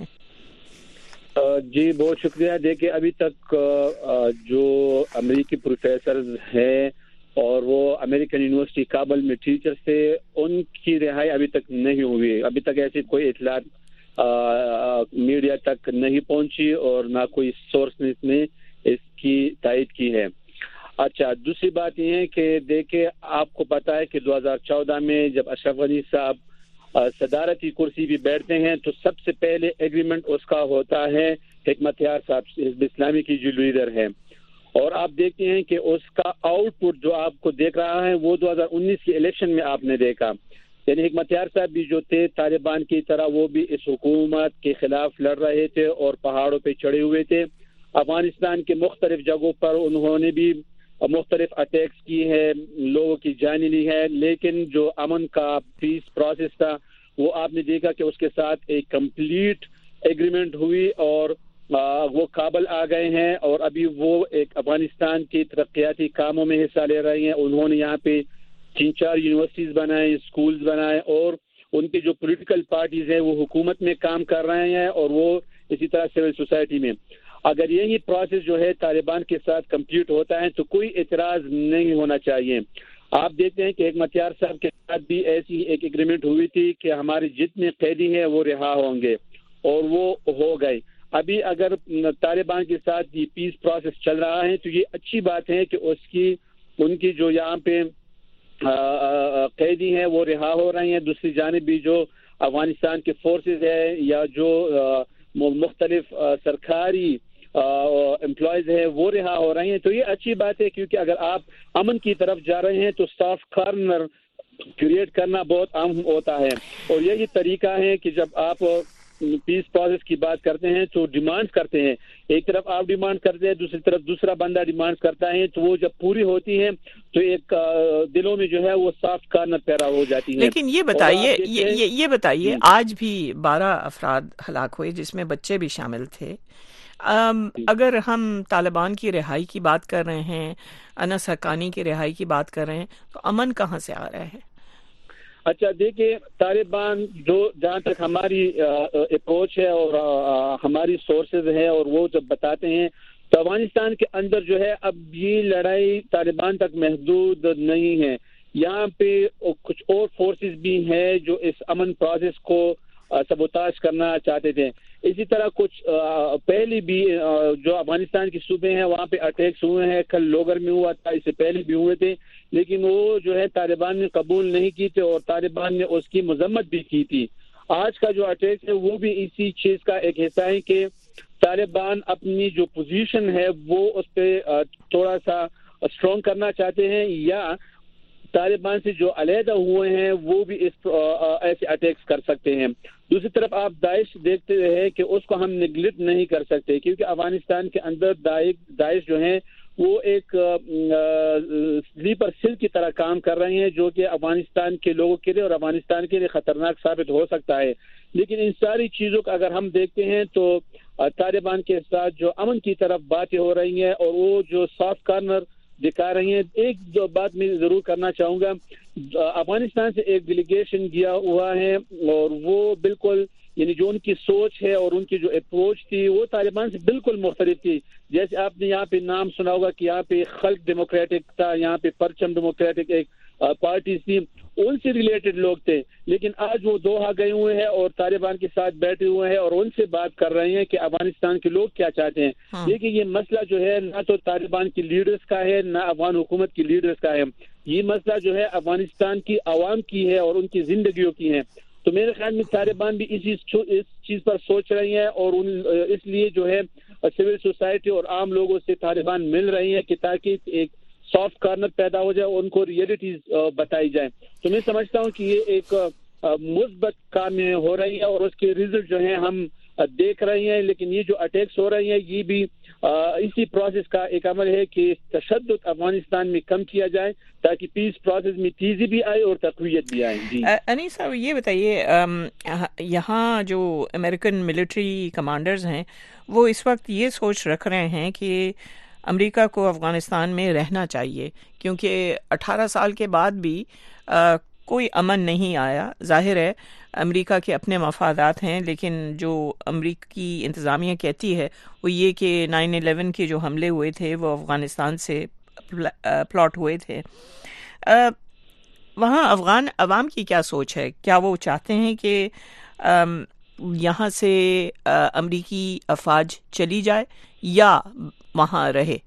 جی بہت شکریہ. دیکھیں ابھی تک جو امریکی پروفیسرز ہیں اور وہ امریکن یونیورسٹی کابل میں ٹیچر تھے، ان کی رہائی ابھی تک نہیں ہوئی. ابھی تک ایسی کوئی اطلاعات میڈیا تک نہیں پہنچی اور نہ کوئی سورس نے اس کی تائید کی ہے. اچھا، دوسری بات یہ ہے کہ دیکھیں آپ کو پتا ہے کہ 2014 میں جب اشرف غنی صاحب صدارتی کرسی بھی بیٹھتے ہیں تو سب سے پہلے ایگریمنٹ اس کا ہوتا ہے حکمت یار صاحب حزب اسلامی کی جو لیڈر ہے. اور آپ دیکھتے ہیں کہ اس کا آؤٹ پٹ جو آپ کو دیکھ رہا ہے وہ 2019 کے الیکشن میں آپ نے دیکھا. یعنی حکمت یار صاحب بھی جو تھے طالبان کی طرح وہ بھی اس حکومت کے خلاف لڑ رہے تھے اور پہاڑوں پہ چڑھے ہوئے تھے. افغانستان کے مختلف جگہوں پر انہوں نے بھی مختلف اٹیکس کی ہے، لوگوں کی جانیں لی ہے، لیکن جو امن کا پیس پروسیس تھا وہ آپ نے دیکھا کہ اس کے ساتھ ایک کمپلیٹ ایگریمنٹ ہوئی اور وہ کابل آ گئے ہیں اور ابھی وہ ایک افغانستان کے ترقیاتی کاموں میں حصہ لے رہے ہیں. انہوں نے یہاں پہ 3-4 یونیورسٹیز بنائے، اسکولز بنائے اور ان کی جو پولیٹیکل پارٹیز ہیں وہ حکومت میں کام کر رہے ہیں اور وہ اسی طرح سول سوسائٹی میں. اگر یہی پروسیس جو ہے طالبان کے ساتھ کمپلیٹ ہوتا ہے تو کوئی اعتراض نہیں ہونا چاہیے. آپ دیکھتے ہیں کہ حکمت یار صاحب کے ساتھ بھی ایسی ایک ایگریمنٹ ہوئی تھی کہ ہمارے جتنے قیدی ہیں وہ رہا ہوں گے اور وہ ہو گئے. ابھی اگر طالبان کے ساتھ یہ پیس پروسیس چل رہا ہے تو یہ اچھی بات ہے کہ ان کی جو یہاں پہ قیدی ہیں وہ رہا ہو رہے ہیں. دوسری جانب بھی جو افغانستان کے فورسز ہے یا جو مختلف سرکاری امپلائیز ہیں وہ رہا ہو رہے ہیں. تو یہ اچھی بات ہے کیونکہ اگر آپ امن کی طرف جا رہے ہیں تو سافٹ کارنر کریٹ کرنا بہت اہم ہوتا ہے. اور یہی طریقہ ہے کہ جب آپ پیس پروسیس کی بات کرتے ہیں تو ڈیمانڈ کرتے ہیں، ایک طرف آپ ڈیمانڈ کرتے ہیں دوسری طرف دوسرا بندہ ڈیمانڈ کرتا ہے، تو وہ جب پوری ہوتی ہے تو ایک دلوں میں جو ہے وہ سافٹ کارنر پیدا ہو جاتی ہے. لیکن یہ بتائیے آج بھی 12 افراد ہلاک ہوئے جس میں بچے بھی شامل تھے. اگر ہم طالبان کی رہائی کی بات کر رہے ہیں، انس حقانی کی رہائی کی بات کر رہے ہیں، تو امن کہاں سے آ رہا ہے؟ اچھا دیکھیں، طالبان جو جہاں تک ہماری اپروچ ہے اور ہماری سورسز ہیں اور وہ جب بتاتے ہیں تو افغانستان کے اندر جو ہے اب یہ لڑائی طالبان تک محدود نہیں ہے. یہاں پہ کچھ اور فورسز بھی ہیں جو اس امن پروسیس کو سبوتاژ کرنا چاہتے تھے. اسی طرح کچھ پہلے بھی جو افغانستان کے صوبے ہیں وہاں پہ اٹیکس ہوئے ہیں. کل لوگر میں ہوا تھا، اس سے پہلے بھی ہوئے تھے، لیکن وہ جو ہے طالبان نے قبول نہیں کی تھے اور طالبان نے اس کی مذمت بھی کی تھی. آج کا جو اٹیک ہے وہ بھی اسی چیز کا ایک حصہ ہے کہ طالبان اپنی جو پوزیشن ہے وہ اس پہ تھوڑا سا اسٹرانگ کرنا چاہتے ہیں یا طالبان سے جو علیحدہ ہوئے ہیں وہ بھی ایسے اٹیکس کر سکتے ہیں. دوسری طرف آپ داعش دیکھتے ہیں کہ اس کو ہم نیگلیکٹ نہیں کر سکتے, کیونکہ افغانستان کے اندر داعش جو ہیں وہ ایک سلیپر سیل کی طرح کام کر رہے ہیں, جو کہ افغانستان کے لوگوں کے لیے اور افغانستان کے لیے خطرناک ثابت ہو سکتا ہے. لیکن ان ساری چیزوں کو اگر ہم دیکھتے ہیں تو طالبان کے ساتھ جو امن کی طرف باتیں ہو رہی ہیں اور وہ جو سافٹ کارنر دکھا رہی ہیں, ایک جو بات میں ضرور کرنا چاہوں گا, افغانستان سے ایک ڈیلیگیشن گیا ہوا ہے اور وہ بالکل یعنی جو ان کی سوچ ہے اور ان کی جو اپروچ تھی وہ طالبان سے بالکل مختلف تھی. جیسے آپ نے یہاں پہ نام سنا ہوگا کہ یہاں پہ خلق ڈیموکریٹک تھا, یہاں پہ پرچم ڈیموکریٹک ایک پارٹیز تھی, ان سے ریلیٹڈ لوگ تھے. لیکن آج وہ دوحہ گئے ہوئے ہیں اور طالبان کے ساتھ بیٹھے ہوئے ہیں اور ان سے بات کر رہے ہیں کہ افغانستان کے لوگ کیا چاہتے ہیں. لیکن یہ مسئلہ جو ہے نہ تو طالبان کی لیڈرز کا ہے نہ افغان حکومت کی لیڈرز کا ہے, یہ مسئلہ جو ہے افغانستان کی عوام کی ہے اور ان کی زندگیوں کی ہے. تو میرے خیال میں طالبان بھی اس چیز پر سوچ رہی ہیں اور اس لیے جو ہے سول سوسائٹی اور عام لوگوں سے طالبان مل رہی ہیں کہ تاکہ ایک سافٹ کارنر پیدا ہو جائے اور ان کو ریئلٹیز بتائی جائیں. تو میں سمجھتا ہوں کہ یہ ایک مثبت کام ہو رہی ہے اور اس کے ریزلٹ جو ہیں ہم دیکھ رہے ہیں. لیکن یہ جو اٹیکس ہو رہے ہیں یہ بھی اسی پروسیس کا ایک عمل ہے کہ تشدد افغانستان میں کم کیا جائے تاکہ پیس پروسیس میں تیزی بھی آئے اور تقویت بھی آئے. جی انیس صاحب یہ بتائیے, یہاں جو امریکن ملٹری کمانڈرز ہیں وہ اس وقت یہ سوچ رکھ رہے ہیں کہ امریکہ کو افغانستان میں رہنا چاہیے, کیونکہ 18 سال کے بعد بھی کوئی امن نہیں آیا. ظاہر ہے امریکہ کے اپنے مفادات ہیں, لیکن جو امریکی انتظامیہ کہتی ہے وہ یہ کہ 9/11 کے جو حملے ہوئے تھے وہ افغانستان سے پلاٹ ہوئے تھے. وہاں افغان عوام کی کیا سوچ ہے؟ کیا وہ چاہتے ہیں کہ یہاں سے امریکی افواج چلی جائے یا وہاں رہے؟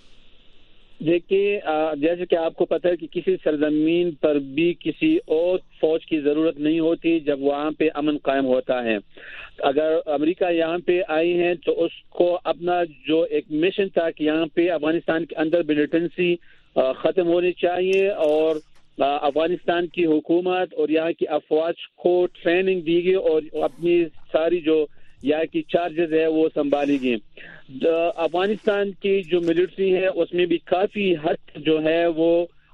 دیکھیے, جیسے کہ آپ کو پتہ ہے کہ کسی سرزمین پر بھی کسی اور فوج کی ضرورت نہیں ہوتی جب وہاں پہ امن قائم ہوتا ہے. اگر امریکہ یہاں پہ آئی ہیں تو اس کو اپنا جو ایک مشن تھا کہ یہاں پہ افغانستان کے اندر ملیٹنسی ختم ہونی چاہیے اور افغانستان کی حکومت اور یہاں کی افواج کو ٹریننگ دی گئی اور اپنی ساری جو یہاں کی چارجز ہے وہ سنبھالی گئی. افغانستان کی جو ملٹری ہے اس میں بھی کافی حد جو ہے وہ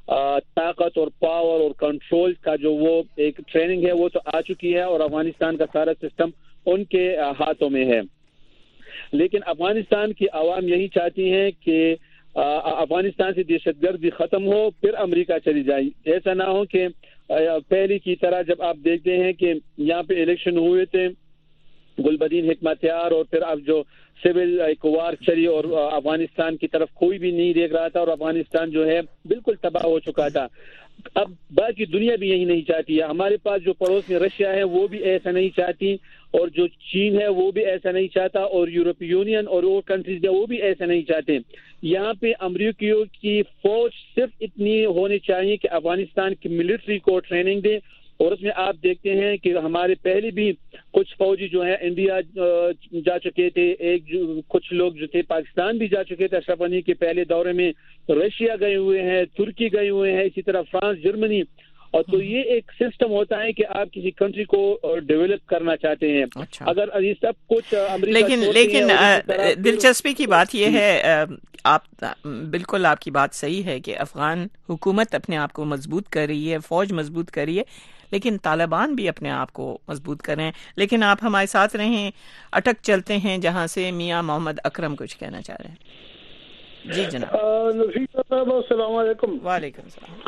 طاقت اور پاور اور کنٹرول کا جو وہ ایک ٹریننگ ہے وہ تو آ چکی ہے اور افغانستان کا سارا سسٹم ان کے ہاتھوں میں ہے. لیکن افغانستان کی عوام یہی چاہتی ہیں کہ افغانستان سے دہشت گردی ختم ہو پھر امریکہ چلی جائے. ایسا نہ ہو کہ پہلے کی طرح جب آپ دیکھتے ہیں کہ یہاں پہ الیکشن ہوئے تھے گلبدین حکمتیار اور پھر اب جو سول ایک وار چلی اور افغانستان کی طرف کوئی بھی نہیں دیکھ رہا تھا اور افغانستان جو ہے بالکل تباہ ہو چکا تھا. اب باقی دنیا بھی یہی نہیں چاہتی ہے. ہمارے پاس جو پڑوس میں رشیا ہے وہ بھی ایسا نہیں چاہتی اور جو چین ہے وہ بھی ایسا نہیں چاہتا اور یورپی یونین اور وہ کنٹریز ہے وہ بھی ایسا نہیں چاہتے. یہاں پہ امریکیوں کی فوج صرف اتنی ہونی چاہیے کہ افغانستان کی ملٹری کو ٹریننگ دے اور اس میں آپ دیکھتے ہیں کہ ہمارے پہلے بھی کچھ فوجی جو ہیں انڈیا جا چکے تھے, کچھ لوگ جو تھے پاکستان بھی جا چکے تھے اشرف غنی کے پہلے دورے میں, رشیا گئے ہوئے ہیں, ترکی گئے ہوئے ہیں, اسی طرح فرانس, جرمنی. اور تو یہ ایک سسٹم ہوتا ہے کہ آپ کسی کنٹری کو ڈیولپ کرنا چاہتے ہیں. اگر یہ سب کچھ لیکن دلچسپی کی بات یہ ہے, آپ بالکل آپ کی بات صحیح ہے کہ افغان حکومت اپنے آپ کو مضبوط کر رہی ہے, فوج مضبوط کر رہی ہے, لیکن طالبان بھی اپنے آپ کو مضبوط کر رہے ہیں. لیکن آپ ہمارے ساتھ رہیں, اٹک چلتے ہیں جہاں سے میاں محمد اکرم کچھ کہنا چاہ رہے ہیں. جی جناب. السلام علیکم. وعلیکم السلام.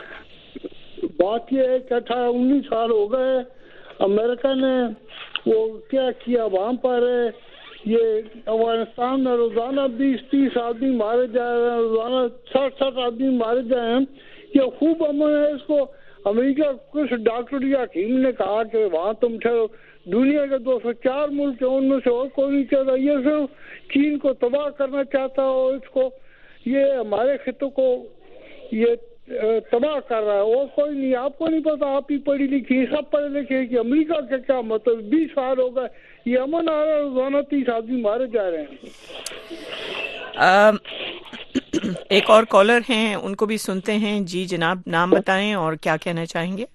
بات یہ ہے کہ 18-19 سال ہو گئے امریکہ نے وہ کیا کیا وہاں پر. یہ افغانستان میں روزانہ 20-30 آدمی مارے جا رہے ہیں, روزانہ 60 آدمی مارے جائے ہیں. یہ خوب امن ہے. اس کو امریکہ کچھ ڈاکٹر یا حکیم نے کہا کہ وہاں تم ٹھہرو. دنیا کے 204 ملک ہیں, ان میں سے اور کوئی نہیں چاہتا. یہ صرف چین کو تباہ کرنا چاہتا ہے اور اس کو یہ ہمارے خطوں کو یہ تباہ کر رہا ہے اور کوئی نہیں. آپ کو نہیں پتا, آپ ہی پڑھی لکھی, سب پڑھے لکھے کہ امریکہ کا کیا مطلب. 20 سال ہو گئے یہ امن آ رہا ہے, روزانہ 30 آدمی مارے جا رہے ہیں. ایک اور کالر ہیں, ان کو بھی سنتے ہیں. جی جناب, نام بتائیں اور کیا کہنا چاہیں گے.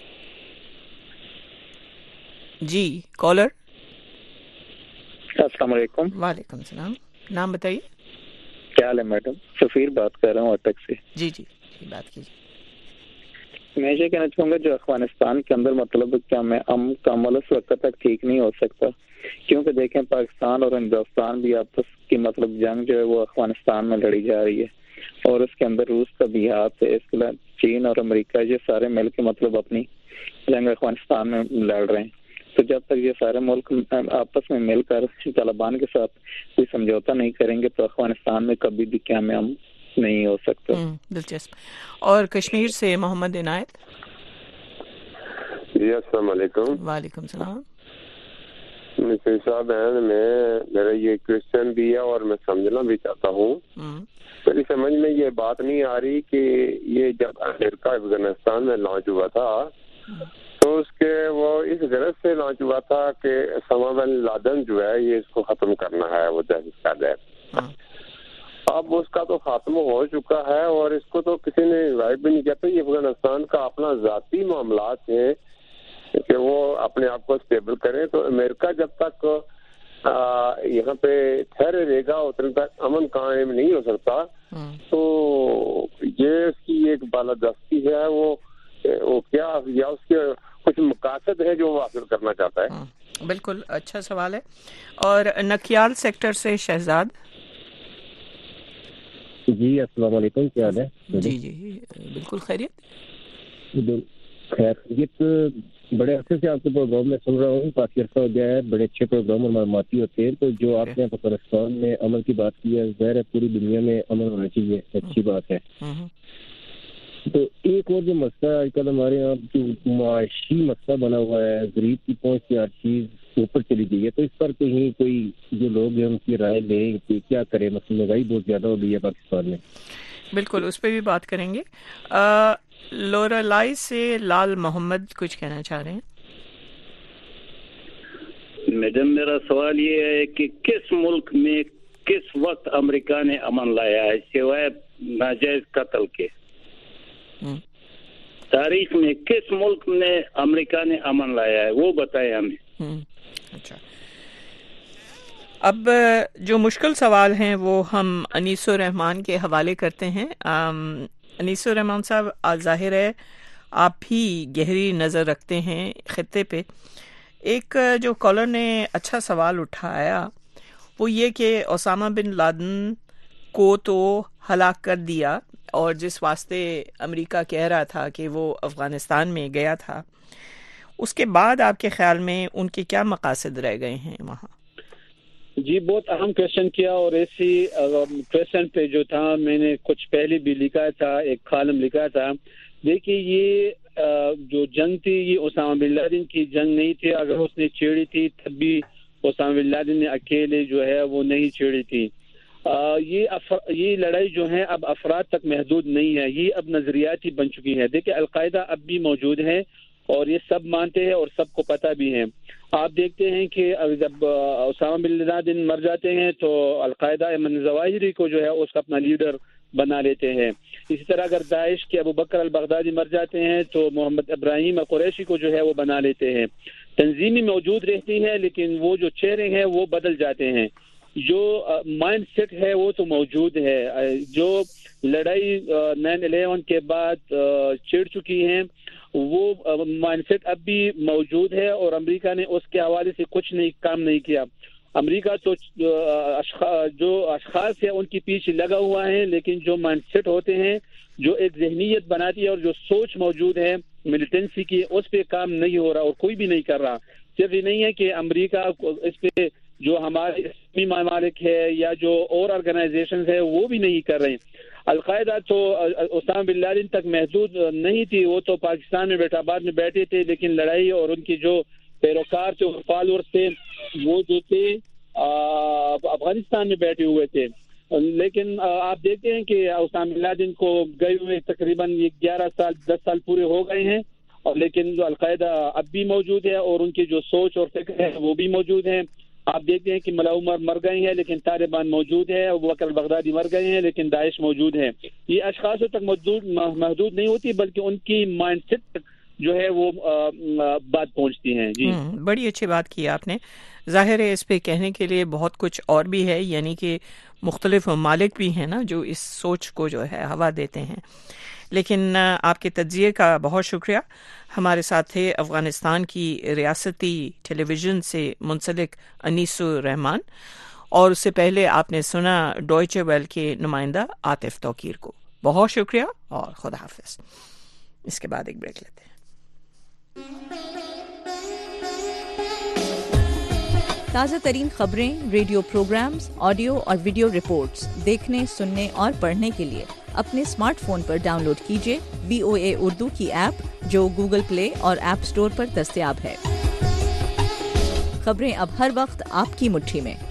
جی کالر. السلام علیکم. وعلیکم السلام, نام بتائیے. کیا حال ہے میڈم؟ سفیر بات کر رہا ہوں اٹک سے. جی جی بات کیجیے. میں یہ کہنا چاہوں گا جو افغانستان کے اندر مطلب کیا میں کا عمل اس وقت تک ٹھیک نہیں ہو سکتا, کیونکہ دیکھیں پاکستان اور ہندوستان بھی آپس کی مطلب جنگ جو ہے وہ افغانستان میں لڑی جا رہی ہے, اور اس کے اندر روس کا بھی ہاتھ ہے. اس کے بعد چین اور امریکہ یہ سارے مل کے مطلب اپنی جنگ افغانستان میں لڑ رہے ہیں. تو جب تک یہ سارے ملک آپس میں مل کر طالبان کے ساتھ کوئی سمجھوتا نہیں کریں گے تو افغانستان میں کبھی بھی قیام نہیں ہو سکتا. دلچسپ. اور کشمیر سے محمد عنایت. جی السلام علیکم. وعلیکم السلام. مصری صاحب ہیں, میرا یہ کوشچن بھی ہے اور میں سمجھنا بھی چاہتا ہوں. میری سمجھ میں یہ بات نہیں آ رہی کہ یہ جب امریکہ افغانستان میں لانچ ہوا تھا تو اس کے وہ اس غرض سے لانچ ہوا تھا کہ اسامہ بن لادن جو ہے یہ اس کو ختم کرنا ہے, وہ دہشت گرد ہے. اب اس کا تو خاتمہ ہو چکا ہے اور اس کو تو کسی نے انوائٹ بھی نہیں کیا. تو یہ افغانستان کا اپنا ذاتی معاملات ہیں کہ وہ اپنے آپ کو اسٹیبل کریں. تو امریکہ جب تک یہاں پہ ٹھہرے رہے گا اتنے تک امن قائم نہیں ہو سکتا. تو یہ اس کی ایک بالادستی ہے, وہ کیا یا اس کے کچھ مقاصد ہے جو وہ حاصل کرنا چاہتا ہے. بالکل اچھا سوال ہے. اور نکیال سیکٹر سے شہزاد. جی السلام علیکم, کیا حال ہے؟ جی جی بالکل خیریت. خیریت. بڑے عرصے سے آپ کے پروگرام میں سن رہا ہوں, کافی عرصہ ہو گیا ہے. بڑے اچھے پروگرام اور معلوماتی ہوتے ہیں. تو جو آپ نے افغانستان میں عمل کی بات کی ہے, ظاہر ہے پوری دنیا میں عمل ہونا چاہیے, اچھی بات ہے. تو ایک اور جو مسئلہ آج کل ہمارے یہاں جو معاشی مسئلہ بنا ہوا ہے, غریب کی پہنچ سے ہر چیز اوپر چلی گئی ہے, تو اس پر کہیں کوئی جو لوگ ہیں ان کی رائے لیں کہ کیا کریں. مثلا مہنگائی بہت زیادہ ہو گئی ہے پاکستان میں. بالکل اس پہ بھی بات کریں گے. لورالائی سے لال محمد کچھ کہنا چاہ رہے ہیں. میڈم میرا سوال یہ ہے کہ کس ملک میں کس وقت امریکہ نے امن لایا ہے سوائے ناجائز قتل کے؟ تاریخ میں کس ملک میں امریکہ نے امن لایا ہے وہ بتائیں ہمیں. اچھا, اب جو مشکل سوال ہیں وہ ہم انیس الرحمان کے حوالے کرتے ہیں. انیس الرحمان صاحب, ظاہر ہے آپ بھی گہری نظر رکھتے ہیں خطے پہ. ایک جو کالر نے اچھا سوال اٹھایا وہ یہ کہ اسامہ بن لادن کو تو ہلاک کر دیا, اور جس واسطے امریکہ کہہ رہا تھا کہ وہ افغانستان میں گیا تھا, اس کے بعد آپ کے خیال میں ان کے کیا مقاصد رہ گئے ہیں وہاں؟ جی بہت اہم کویشچن کیا, اور ایسی کویشچن پہ جو تھا میں نے کچھ پہلے بھی لکھا تھا, ایک کالم لکھا تھا. دیکھیے یہ جو جنگ تھی یہ اسامہ بن لادن کی جنگ نہیں تھی. اگر اس نے چھیڑی تھی تب بھی اسامہ بن لادن نے اکیلے جو ہے وہ نہیں چھیڑی تھی. یہ لڑائی جو ہے اب افراد تک محدود نہیں ہے, یہ اب نظریاتی بن چکی ہے. دیکھیں القاعدہ اب بھی موجود ہے اور یہ سب مانتے ہیں اور سب کو پتہ بھی ہے. آپ دیکھتے ہیں کہ جب اسامہ بن لادن مر جاتے ہیں تو القاعدہ ایمن ظواہری کو جو ہے اس کا اپنا لیڈر بنا لیتے ہیں. اسی طرح اگر داعش کے ابو بکر البغدادی مر جاتے ہیں تو محمد ابراہیم قریشی کو جو ہے وہ بنا لیتے ہیں. تنظیمی موجود رہتی ہے لیکن وہ جو چہرے ہیں وہ بدل جاتے ہیں. جو مائنڈ سیٹ ہے وہ تو موجود ہے. جو لڑائی 9/11 کے بعد چھڑ چکی ہیں وہ مائنڈ سیٹ اب بھی موجود ہے, اور امریکہ نے اس کے حوالے سے کچھ کام نہیں کیا. امریکہ تو جو اشخاص ہیں ان کے پیچھے لگا ہوا ہے, لیکن جو مائنڈ سیٹ ہوتے ہیں, جو ایک ذہنیت بناتی ہے اور جو سوچ موجود ہے ملیٹنسی کی, اس پہ کام نہیں ہو رہا اور کوئی بھی نہیں کر رہا. صرف یہ نہیں ہے کہ امریکہ اس پہ جو ہمارے اسلامی ممالک ہے یا جو اور آرگنائزیشنز ہے وہ بھی نہیں کر رہے ہیں. القاعدہ تو اسامہ بن لادن تک محدود نہیں تھی, وہ تو پاکستان میں بیٹھا آباد میں بیٹھے تھے, لیکن لڑائی اور ان کی جو پیروکار تھے اور فالوورز تھے وہ جو تھے افغانستان میں بیٹھے ہوئے تھے. لیکن آپ دیکھتے ہیں کہ اسامہ بن لادن کو گئے ہوئے تقریباً 10 سال پورے ہو گئے ہیں, اور لیکن جو القاعدہ اب بھی موجود ہے اور ان کی جو سوچ اور فکر ہے وہ بھی موجود ہے. آپ دیکھتے ہیں کہ ملا عمر مر گئے ہیں لیکن طالبان موجود ہے، ابو بکر البغدادی مر گئے ہیں لیکن داعش موجود ہے. یہ اشخاصوں تک محدود نہیں ہوتی بلکہ ان کی مائنڈ سیٹ تک جو ہے وہ بات پہنچتی ہیں. جی بڑی اچھی بات کی آپ نے. ظاہر ہے اس پہ کہنے کے لیے بہت کچھ اور بھی ہے، یعنی کہ مختلف ممالک بھی ہیں نا جو اس سوچ کو جو ہے ہوا دیتے ہیں. لیکن آپ کے تجزیے کا بہت شکریہ. ہمارے ساتھ تھے افغانستان کی ریاستی ٹیلی ویژن سے منسلک انیس الرحمان، اور اس سے پہلے آپ نے سنا ڈوائچے ویل کے نمائندہ عاطف توقیر کو. بہت شکریہ اور خدا حافظ. اس کے بعد ایک بریک لیتے ہیں. تازہ ترین خبریں، ریڈیو پروگرامز، آڈیو اور ویڈیو رپورٹس دیکھنے، سننے اور پڑھنے کے لیے اپنے اسمارٹ فون پر ڈاؤن لوڈ کیجیے VOA اردو کی ایپ جو گوگل پلے اور ایپ اسٹور پر دستیاب ہے. خبریں اب ہر وقت آپ کی مٹھی میں.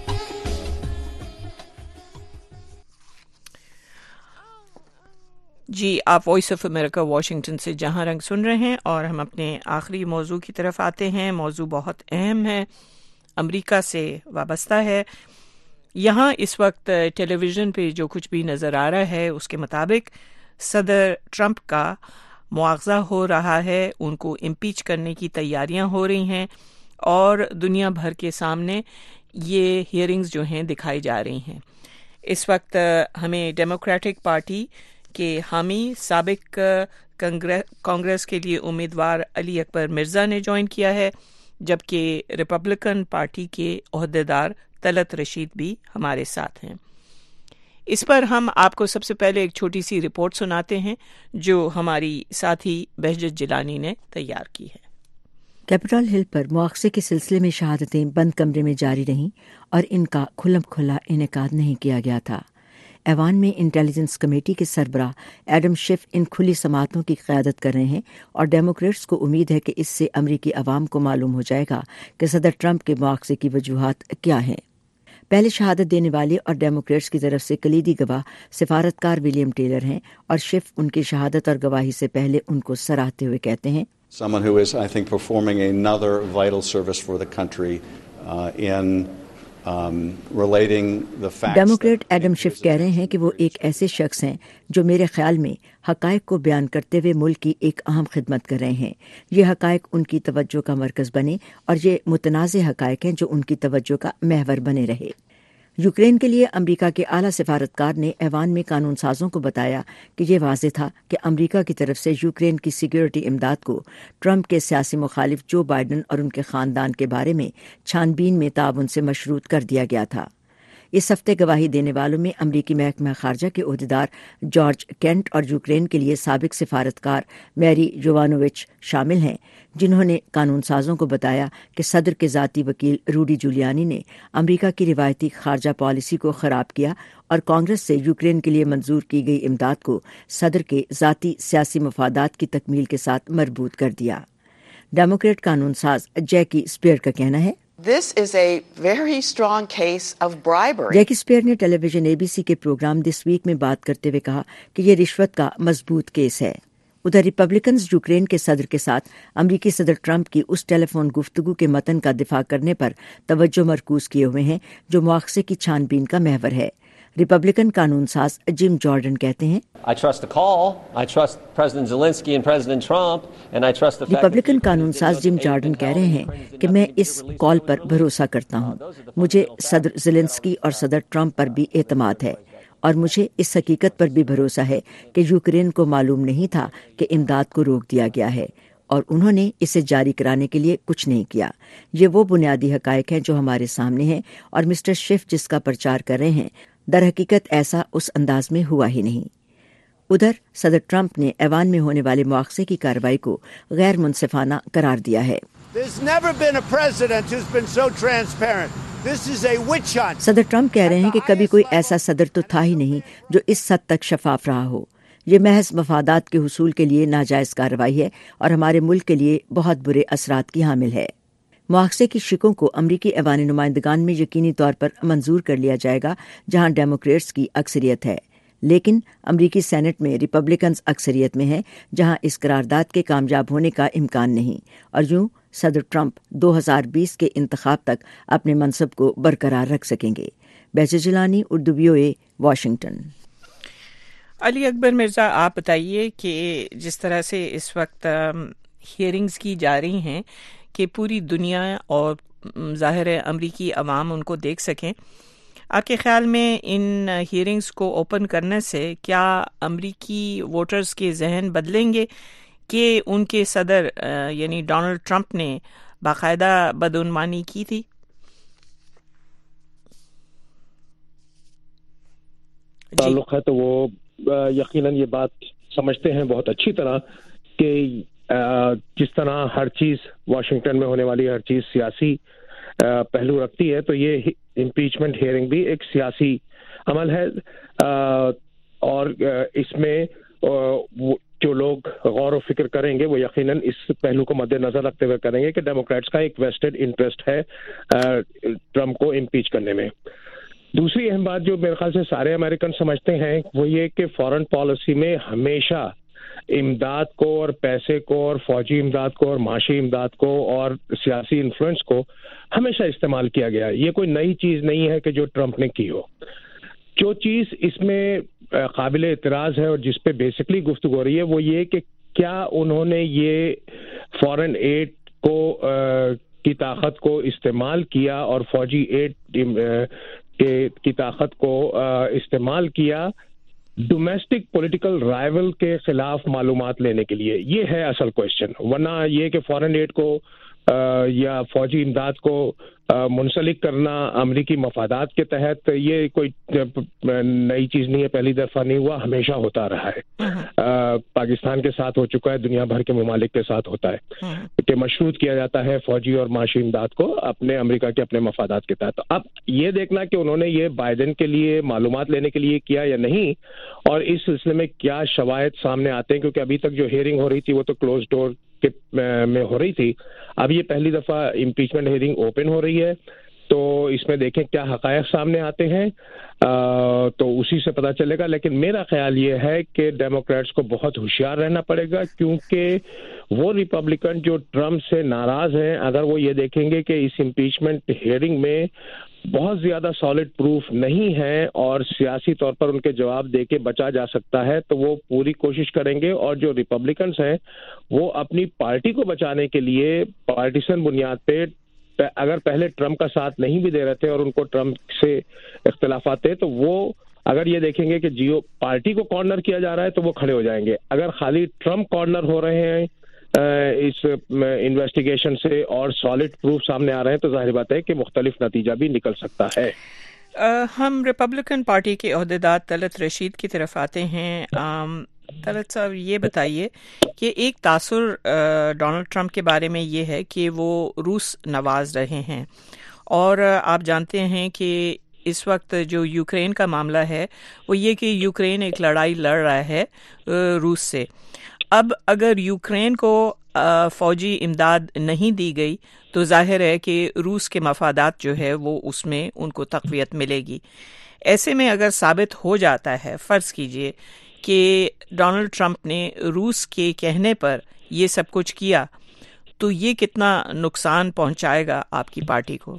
جی، آپ وائس آف امریکہ واشنگٹن سے جہاں رنگ سن رہے ہیں، اور ہم اپنے آخری موضوع کی طرف آتے ہیں. موضوع بہت اہم ہے، امریکہ سے وابستہ ہے. یہاں اس وقت ٹیلی ویژن پہ جو کچھ بھی نظر آ رہا ہے اس کے مطابق صدر ٹرمپ کا مواخذہ ہو رہا ہے، ان کو امپیچ کرنے کی تیاریاں ہو رہی ہیں، اور دنیا بھر کے سامنے یہ ہیئرنگز جو ہیں دکھائی جا رہی ہیں. اس وقت ہمیں ڈیموکریٹک پارٹی کے حامی سابق کانگریس کے لیے امیدوار علی اکبر مرزا نے جوائن کیا ہے، جبکہ ریپبلکن پارٹی کے عہدیدار طلعت رشید بھی ہمارے ساتھ ہیں. اس پر ہم آپ کو سب سے پہلے ایک چھوٹی سی رپورٹ سناتے ہیں جو ہماری ساتھی بہجت جیلانی نے تیار کی ہے. کیپٹل ہل پر مواخذے کے سلسلے میں شہادتیں بند کمرے میں جاری رہیں اور ان کا کھلم کھلا انعقاد نہیں کیا گیا تھا. ایوان میں انٹیلیجنس کمیٹی کے سربراہ ایڈم شیف ان کھلی سماعتوں کی قیادت کر رہے ہیں، اور ڈیموکریٹس کو امید ہے کہ اس سے امریکی عوام کو معلوم ہو جائے گا کہ صدر ٹرمپ کے مواخذے کی وجوہات کیا ہیں. پہلے شہادت دینے والے اور ڈیموکریٹس کی طرف سے کلیدی گواہ سفارتکار ولیم ٹیلر ہیں، اور شیف ان کی شہادت اور گواہی سے پہلے ان کو سراہتے ہوئے کہتے ہیں Someone who is, I think, performing another vital service for the country in relating the facts. Democrat Adam Schiff کہہ رہے ہیں کہ وہ ایک ایسے شخص ہیں جو میرے خیال میں حقائق کو بیان کرتے ہوئے ملک کی ایک اہم خدمت کر رہے ہیں. یہ حقائق ان کی توجہ کا مرکز بنے، اور یہ متنازع حقائق ہیں جو ان کی توجہ کا محور بنے رہے. یوکرین کے لیے امریکہ کے اعلیٰ سفارتکار نے ایوان میں قانون سازوں کو بتایا کہ یہ واضح تھا کہ امریکہ کی طرف سے یوکرین کی سیکیورٹی امداد کو ٹرمپ کے سیاسی مخالف جو بائیڈن اور ان کے خاندان کے بارے میں چھان بین میں تعاون سے مشروط کر دیا گیا تھا. اس ہفتے گواہی دینے والوں میں امریکی محکمہ خارجہ کے عہدیدار جارج کینٹ اور یوکرین کے لیے سابق سفارتکار میری یوانووچ شامل ہیں، جنہوں نے قانون سازوں کو بتایا کہ صدر کے ذاتی وکیل روڈی جولیانی نے امریکہ کی روایتی خارجہ پالیسی کو خراب کیا اور کانگریس سے یوکرین کے لیے منظور کی گئی امداد کو صدر کے ذاتی سیاسی مفادات کی تکمیل کے ساتھ مربوط کر دیا. ڈیموکریٹ قانون ساز جیکی اسپیئر کا کہنا ہے This is a very strong case of bribery. Jackie Speier نے ٹیلی ویژن ABC کے پروگرام دس ویک میں بات کرتے ہوئے کہا کہ یہ رشوت کا مضبوط کیس ہے. ادھر ریپبلکنز یوکرین کے صدر کے ساتھ امریکی صدر ٹرمپ کی اس ٹیلی فون گفتگو کے متن کا دفاع کرنے پر توجہ مرکوز کیے ہوئے ہیں جو مواخذے کی چھان بین کا محور ہے. ریپبلکن قانون ساز جم جارڈن کہتے ہیں ریپبلکن قانون ساز جم جارڈن کہہ رہے ہیں کہ میں اس کال پر بھروسہ کرتا ہوں. مجھے صدر زیلنسکی اور صدر ٹرمپ پر بھی اعتماد ہے، اور مجھے اس حقیقت پر بھی بھروسہ ہے کہ یوکرین کو معلوم نہیں تھا کہ امداد کو روک دیا گیا ہے، اور انہوں نے اسے جاری کرانے کے لیے کچھ نہیں کیا. یہ وہ بنیادی حقائق ہیں جو ہمارے سامنے ہیں، اور مسٹر شیف جس کا پرچار کر رہے ہیں در حقیقت ایسا اس انداز میں ہوا ہی نہیں. ادھر صدر ٹرمپ نے ایوان میں ہونے والے مواخذے کی کارروائی کو غیر منصفانہ قرار دیا ہے. صدر ٹرمپ کہہ رہے ہیں کہ کبھی کوئی ایسا صدر تو تھا ہی نہیں جو اس حد تک شفاف رہا ہو. یہ محض مفادات کے حصول کے لیے ناجائز کارروائی ہے اور ہمارے ملک کے لیے بہت برے اثرات کی حامل ہے. مواخذے کی شکوں کو امریکی ایوان نمائندگان میں یقینی طور پر منظور کر لیا جائے گا جہاں ڈیموکریٹس کی اکثریت ہے، لیکن امریکی سینٹ میں ریپبلکنز اکثریت میں ہیں جہاں اس قرارداد کے کامیاب ہونے کا امکان نہیں، اور یوں صدر ٹرمپ 2020 کے انتخاب تک اپنے منصب کو برقرار رکھ سکیں گے۔ بیجر جیلانی، اردو VOA، واشنگٹن۔ علی اکبر مرزا، آپ بتائیے کہ جس طرح سے اس وقت ہیئرنگز کی جا رہی ہیں کہ پوری دنیا اور ظاہر امریکی عوام ان کو دیکھ سکیں، آپ کے خیال میں ان ہیئرنگز کو اوپن کرنے سے کیا امریکی ووٹرز کے ذہن بدلیں گے کہ ان کے صدر یعنی ڈونلڈ ٹرمپ نے باقاعدہ بدعنوانی کی تھی؟ تعلق ہے تو وہ یقیناً یہ بات سمجھتے ہیں بہت اچھی طرح کہ جس طرح ہر چیز واشنگٹن میں ہونے والی ہر چیز سیاسی پہلو رکھتی ہے، تو یہ امپیچمنٹ ہیئرنگ بھی ایک سیاسی عمل ہے، اور اس میں جو لوگ غور و فکر کریں گے وہ یقیناً اس پہلو کو مد نظر رکھتے ہوئے کریں گے کہ ڈیموکریٹس کا ایک ویسٹڈ انٹرسٹ ہے ٹرمپ کو امپیچ کرنے میں۔ دوسری اہم بات جو میرے خیال سے سارے امریکن سمجھتے ہیں وہ یہ کہ فارن پالیسی میں ہمیشہ امداد کو اور پیسے کو اور فوجی امداد کو اور معاشی امداد کو اور سیاسی انفلوئنس کو ہمیشہ استعمال کیا گیا۔ یہ کوئی نئی چیز نہیں ہے کہ جو ٹرمپ نے کی ہو۔ جو چیز اس میں قابل اعتراض ہے اور جس پہ بیسکلی گفتگو ہو رہی ہے وہ یہ کہ کیا انہوں نے یہ فارن ایڈ کو کی طاقت کو استعمال کیا اور فوجی ایڈ کی طاقت کو استعمال کیا ڈومیسٹک پولیٹیکل رائیول کے خلاف معلومات لینے کے لیے۔ یہ ہے اصل کوشچن، ورنہ یہ کہ فارن ایڈ کو یا فوجی امداد کو منسلک کرنا امریکی مفادات کے تحت یہ کوئی نئی چیز نہیں ہے، پہلی دفعہ نہیں ہوا، ہمیشہ ہوتا رہا ہے۔ پاکستان کے ساتھ ہو چکا ہے، دنیا بھر کے ممالک کے ساتھ ہوتا ہے کہ مشروط کیا جاتا ہے فوجی اور معاشی امداد کو اپنے امریکہ کے اپنے مفادات کے تحت۔ اب یہ دیکھنا کہ انہوں نے یہ بائیڈن کے لیے معلومات لینے کے لیے کیا یا نہیں، اور اس سلسلے میں کیا شواہد سامنے آتے ہیں، کیونکہ ابھی تک جو ہیئرنگ ہو رہی تھی وہ تو کلوز ڈور میں ہو رہی تھی، اب یہ پہلی دفعہ امپیچمنٹ ہیئرنگ اوپن ہو رہی ہے، تو اس میں دیکھیں کیا حقائق سامنے آتے ہیں، تو اسی سے پتہ چلے گا۔ لیکن میرا خیال یہ ہے کہ ڈیموکریٹس کو بہت ہوشیار رہنا پڑے گا، کیونکہ وہ ریپبلکن جو ٹرمپ سے ناراض ہیں، اگر وہ یہ دیکھیں گے کہ اس امپیچمنٹ ہیئرنگ میں بہت زیادہ سالڈ پروف نہیں ہے اور سیاسی طور پر ان کے جواب دے کے بچا جا سکتا ہے، تو وہ پوری کوشش کریں گے، اور جو ریپبلکنس ہیں وہ اپنی پارٹی کو بچانے کے لیے پارٹیشن بنیاد پہ اگر پہلے ٹرمپ کا ساتھ نہیں بھی دے رہے تھے اور ان کو ٹرمپ سے اختلافات تھے، تو وہ اگر یہ دیکھیں گے کہ جیو پارٹی کو کارنر کیا جا رہا ہے تو وہ کھڑے ہو جائیں گے۔ اگر خالی ٹرمپ کارنر ہو رہے ہیں اس انویسٹیگیشن سے اور سالڈ پروف سامنے آ رہے ہیں، تو ظاہر بات ہے کہ مختلف نتیجہ بھی نکل سکتا ہے۔ ہم ریپبلکن پارٹی کے عہدیدار طلعت رشید کی طرف آتے ہیں۔ طلعت صاحب، یہ بتائیے کہ ایک تاثر ڈونلڈ ٹرمپ کے بارے میں یہ ہے کہ وہ روس نواز رہے ہیں، اور آپ جانتے ہیں کہ اس وقت جو یوکرین کا معاملہ ہے وہ یہ کہ یوکرین ایک لڑائی لڑ رہا ہے روس سے۔ اب اگر یوکرین کو فوجی امداد نہیں دی گئی تو ظاہر ہے کہ روس کے مفادات جو ہے وہ اس میں ان کو تقویت ملے گی۔ ایسے میں اگر ثابت ہو جاتا ہے، فرض کیجئے کہ ڈونلڈ ٹرمپ نے روس کے کہنے پر یہ سب کچھ کیا، تو یہ کتنا نقصان پہنچائے گا آپ کی پارٹی کو؟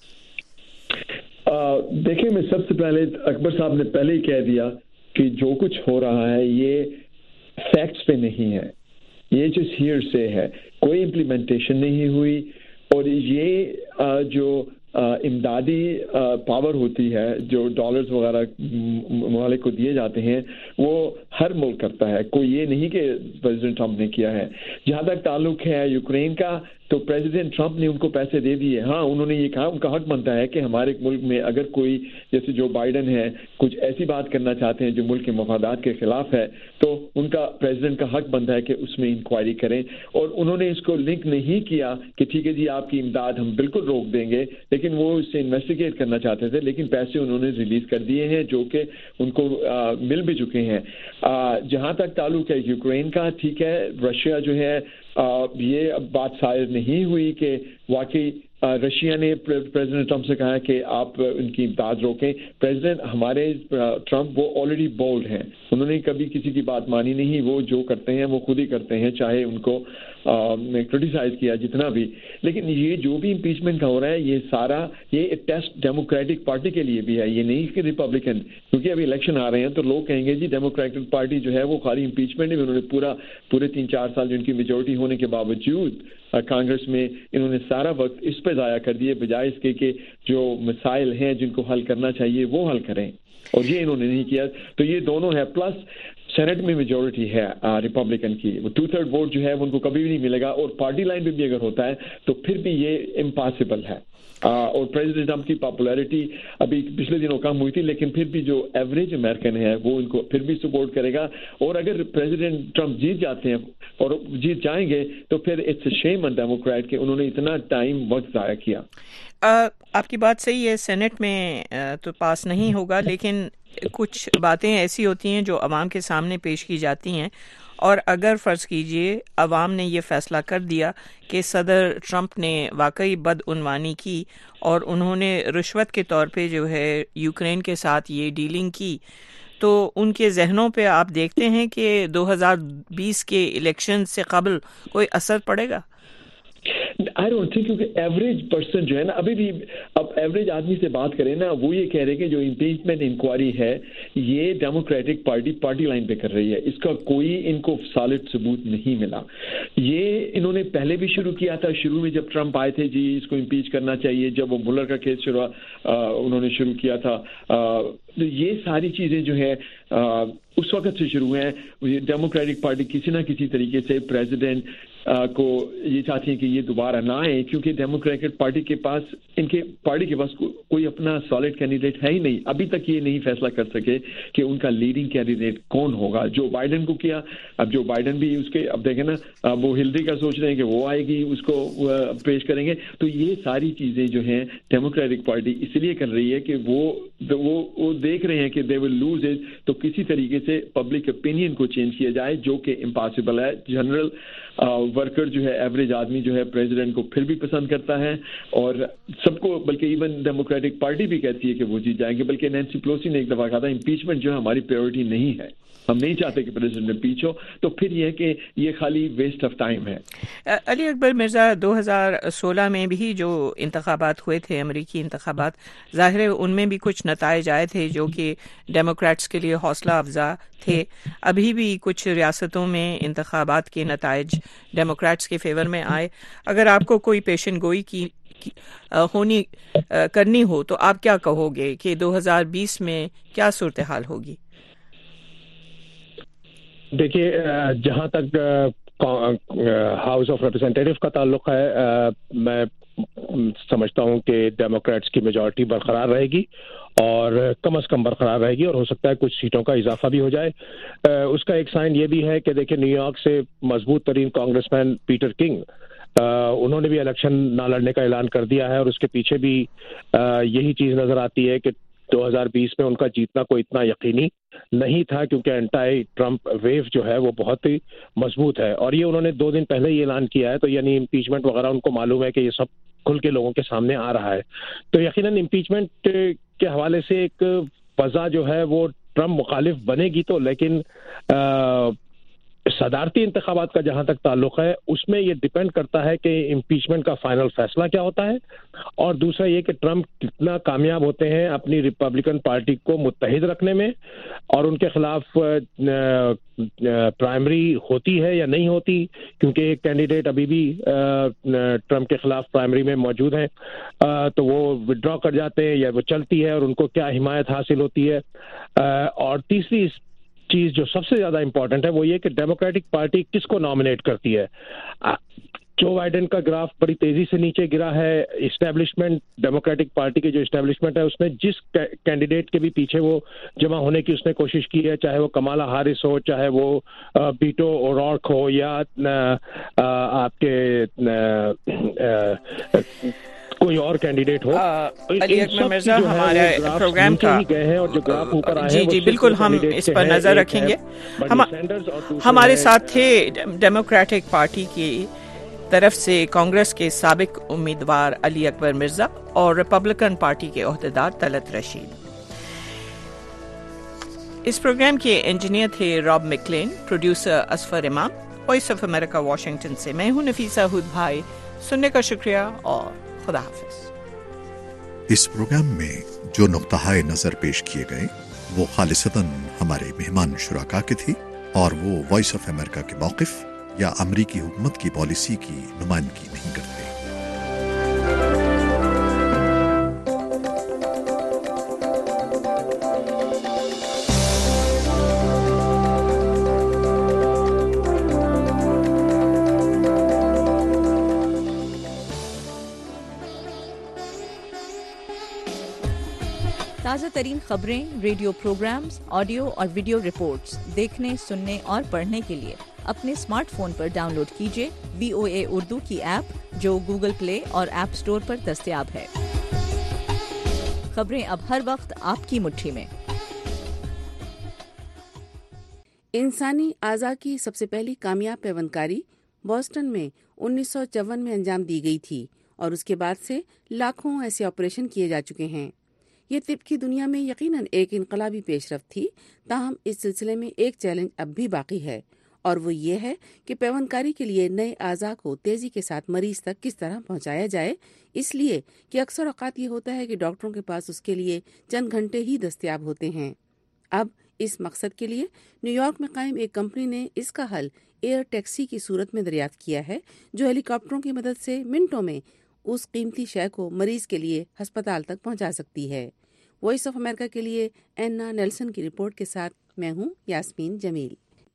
دیکھیں، میں سب سے پہلے اکبر صاحب نے پہلے ہی کہہ دیا کہ جو کچھ ہو رہا ہے یہ فیکٹس پہ نہیں ہے، یہ جو ہیئر سے ہے، کوئی امپلیمنٹیشن نہیں ہوئی، اور یہ جو امدادی پاور ہوتی ہے جو ڈالرز وغیرہ ممالک کو دیے جاتے ہیں وہ ہر ملک کرتا ہے، کوئی یہ نہیں کہ پریزیڈنٹ ٹرمپ نے کیا ہے۔ جہاں تک تعلق ہے یوکرین کا، تو پریزیڈنٹ ٹرمپ نے ان کو پیسے دے دیے۔ ہاں، انہوں نے یہ کہا، ان کا حق بنتا ہے کہ ہمارے ملک میں اگر کوئی جیسے جو بائیڈن ہے کچھ ایسی بات کرنا چاہتے ہیں جو ملک کے مفادات کے خلاف ہے، تو ان کا پریزیڈنٹ کا حق بنتا ہے کہ اس میں انکوائری کریں۔ اور انہوں نے اس کو لنک نہیں کیا کہ ٹھیک ہے جی آپ کی امداد ہم بالکل روک دیں گے، لیکن وہ اس سے انویسٹیگیٹ کرنا چاہتے تھے، لیکن پیسے انہوں نے ریلیز کر دیے ہیں جو کہ ان کو مل بھی چکے ہیں۔ جہاں تک تعلق ہے یوکرین کا، ٹھیک ہے، رشیا جو ہے یہ اب بات ظاہر نہیں ہوئی کہ واقعی रशिया ने प्रेसिडेंट ट्रंप से कहा कि आप उनकी इमदाद रोकें। प्रेसिडेंट हमारे ट्रंप वो ऑलरेडी बोल्ड हैं, उन्होंने कभी किसी की बात मानी नहीं, वो जो करते हैं वो खुद ही करते हैं, चाहे उनको क्रिटिसाइज किया जितना भी। लेकिन ये जो भी इम्पीचमेंट का हो रहा है, ये सारा ये टेस्ट डेमोक्रेटिक पार्टी के लिए भी है, ये नहीं कि रिपब्लिकन, क्योंकि अभी इलेक्शन आ रहे हैं तो लोग कहेंगे जी डेमोक्रेटिक पार्टी जो है वो खाली इम्पीचमेंट में, उन्होंने पूरे 3-4 साल जो इनकी मेजोरिटी होने के बावजूद कांग्रेस में इन्होंने सारा वक्त इस पर ज़ाया कर दिए, बजाय इसके कि जो मसाइल हैं जिनको हल करना चाहिए वो हल करें, और ये इन्होंने नहीं किया। तो ये दोनों है, प्लस सेनेट में मेजोरिटी है रिपब्लिकन की, वो 2/3 वोट जो है वो उनको कभी भी नहीं मिलेगा, और पार्टी लाइन पे भी अगर होता है तो फिर भी ये इम्पॉसिबल है। और प्रेसिडेंट ट्रंप की पॉपुलैरिटी अभी पिछले दिनों कम हुई थी, लेकिन फिर भी जो एवरेज अमेरिकन है वो इनको फिर भी सपोर्ट करेगा। और अगर प्रेसिडेंट ट्रंप जीत जाते हैं और जीत जाएंगे तो फिर it's a shame on Democrat कि उन्होंने इतना टाइम वक्त ज़ाया किया। आपकी बात सही है, सेनेट में तो पास नहीं होगा, लेकिन कुछ बातें ऐसी होती हैं जो अवाम के सामने पेश की जाती हैं, और अगर फ़र्ज़ कीजिए अवाम ने ये फ़ैसला कर दिया कि सदर ट्रंप ने वाकई बदउनवानी की और उन्होंने रिश्वत के तौर पे जो है यूक्रेन के साथ ये डीलिंग की, तो उनके जहनों पे आप देखते हैं कि 2020 के इलेक्शन से कबल कोई असर पड़ेगा? आई डोंट थिंक, क्योंकि एवरेज पर्सन जो है ना, अभी भी अब एवरेज आदमी से बात करें ना, वो ये कह रहे हैं कि जो इम्पीचमेंट इंक्वायरी है ये डेमोक्रेटिक पार्टी लाइन पे कर रही है, इसका कोई इनको सॉलिड सबूत नहीं मिला। ये इन्होंने पहले भी शुरू किया था, शुरू में जब ट्रंप आए थे जी इसको इम्पीच करना चाहिए, जब वो मुलर का केस उन्होंने शुरू किया था। तो ये सारी चीज़ें जो है उस वक्त से शुरू हैं। डेमोक्रेटिक पार्टी किसी ना किसी तरीके से प्रेसिडेंट को ये चाहती है कि ये दोबारा ना आए, क्योंकि डेमोक्रेटिक पार्टी के पास कोई अपना सॉलिड कैंडिडेट है ही नहीं। अभी तक ये नहीं फैसला कर सके कि उनका लीडिंग कैंडिडेट कौन होगा। जो बाइडेन को किया, अब जो बाइडेन भी उसके, अब देखें ना, वो हिलरी का सोच रहे हैं कि वो आएगी, उसको पेश करेंगे। तो ये सारी चीज़ें जो हैं डेमोक्रेटिक पार्टी इसलिए कर रही है कि वो देख रहे हैं कि दे विल लूज इट, तो किसी तरीके से पब्लिक ओपिनियन को चेंज किया जाए, जो कि इम्पॉसिबल है। जनरल वर्कर जो है, एवरेज आदमी जो है, प्रेसिडेंट को फिर भी पसंद करता है, और सबको, बल्कि इवन डेमोक्रेटिक पार्टी भी कहती है कि वो जीत जाएंगे। बल्कि नैन्सी पेलोसी ने एक दफा कहा था इम्पीचमेंट जो है हमारी प्रायोरिटी नहीं है, हम नहीं चाहते कि प्रेसिडेंट इम्पीच हो। तो फिर ये कि ये खाली वेस्ट ऑफ टाइम है। अली अकबर मिर्ज़ा, 2016 में भी जो इंतखाबात हुए थे, अमरीकी इंतखाबात, ज़ाहिर है उनमें भी कुछ नताइज आए थे जो कि डेमोक्रेट्स के लिए हौसला अफजा थे। अभी भी कुछ रियासतों में इंतखाबात के नताइज डेमोक्रेट्स के फेवर में आए। अगर आपको कोई पेशन गोई करनी हो तो आप क्या कहोगे कि 2020 में क्या सूरत हाल होगी? देखिए, जहाँ तक हाउस ऑफ रिप्रेजेंटेटिव का ताल्लुक है, मैं समझता हूँ कि डेमोक्रेट्स की मेजॉरिटी बरकरार रहेगी, और कम से कम बरकरार रहेगी, और हो सकता है कुछ सीटों का इजाफा भी हो जाए। उसका एक साइन ये भी है कि देखिए, न्यूयॉर्क से मजबूत तरीन कांग्रेसमैन पीटर किंग, उन्होंने भी इलेक्शन ना लड़ने का ऐलान कर दिया है, और उसके पीछे भी यही चीज़ नज़र आती है कि 2020 में उनका जीतना कोई इतना यकीनी नहीं था, क्योंकि एंटी ट्रंप वेव जो है वो बहुत ही मजबूत है। और ये उन्होंने 2 दिन पहले ही ऐलान किया है, तो यानी इम्पीचमेंट वगैरह उनको मालूम है कि ये सब खुल के लोगों के सामने आ रहा है। तो यकीनन इम्पीचमेंट के हवाले से एक फजा जो है वो ट्रंप मुखालिफ बनेगी, तो लेकिन सदारती इंतखाबात का जहां तक ताल्लुक है, उसमें ये डिपेंड करता है कि इम्पीचमेंट का फाइनल फैसला क्या होता है, और दूसरा ये कि ट्रंप कितना कामयाब होते हैं अपनी रिपब्लिकन पार्टी को मुत्तहिद रखने में, और उनके खिलाफ प्राइमरी होती है या नहीं होती, क्योंकि एक कैंडिडेट अभी भी ट्रंप के खिलाफ प्राइमरी में मौजूद हैं, तो वो विड्रॉ कर जाते हैं या वो चलती है, और उनको क्या हिमायत हासिल होती है। और तीसरी चीज जो सबसे ज्यादा इंपॉर्टेंट है वो ये कि डेमोक्रेटिक पार्टी किसको नॉमिनेट करती है। जो बाइडेन का ग्राफ बड़ी तेजी से नीचे गिरा है। एस्टेब्लिशमेंट, डेमोक्रेटिक पार्टी की जो एस्टेब्लिशमेंट है उसने जिस कैंडिडेट के भी पीछे वो जमा होने की उसने कोशिश की है, चाहे वो कमाला हारिस हो, चाहे वो बीटो ओरॉर्क हो, या आपके कोई और कैंडिडेट हो। अली अकबर मिर्जा, हमारे प्रोग्राम का गए हैं और जो ग्राफ ऊपर आए हैं, जी बिल्कुल हम इस पर नजर रखेंगे। हमारे साथ थे डेमोक्रेटिक पार्टी की तरफ से कांग्रेस के साबिक उम्मीदवार अली अकबर मिर्जा और रिपब्लिकन पार्टी के ओहदेदार तलत रशीद। इस प्रोग्राम के इंजीनियर थे रॉब मैकलेन, प्रोड्यूसर असफर इमाम। वॉइस ऑफ अमेरिका वाशिंगटन से मैं हूं नफीसा हुद भाई। सुनने का शुक्रिया और खुदा हाफिज। इस प्रोग्राम में जो नुक्ता नजर पेश किए गए वो खालिसतन हमारे मेहमान शुराका के थी और वो वॉइस ऑफ अमेरिका के मौक़िफ़ या अमरीकी हुकूमत की पॉलिसी की नुमाइंदगी नहीं करते। ताज़ा तरीन खबरें, रेडियो प्रोग्राम्स, ऑडियो और वीडियो रिपोर्ट्स देखने, सुनने और पढ़ने के लिए अपने स्मार्टफोन पर डाउनलोड कीजिए VOA उर्दू की ऐप, जो गूगल प्ले और ऐप स्टोर पर दस्तयाब है। खबरें अब हर वक्त आपकी मुट्ठी में। इंसानी आज़ा की सबसे पहली कामयाब पैवंदकारी बोस्टन में 1954 में अंजाम दी गई थी और उसके बाद से लाखों ऐसे ऑपरेशन किए जा चुके हैं। ये तिब की दुनिया में यकीनन एक इनकलाबी पेशरफ्त थी। ताहम इस सिलसिले में एक चैलेंज अब भी बाकी है और वो ये है कि पैवंदकारी के लिए नए आज़ा को तेज़ी के साथ मरीज तक किस तरह पहुंचाया जाए, इसलिए कि अक्सर औकात ये होता है कि डॉक्टरों के पास उसके लिए चंद घंटे ही दस्तयाब होते हैं। अब इस मकसद के लिए न्यूयॉर्क में कायम एक कंपनी ने इसका हल एयर टैक्सी की सूरत में दरियाफ्त किया है, जो हेलीकॉप्टरों की मदद से मिनटों में उस कीमती शय को मरीज के लिए अस्पताल तक पहुंचा सकती है। वॉइस ऑफ अमेरिका के लिए एन्ना नेल्सन की रिपोर्ट के साथ मैं हूं यास्मीन जमील।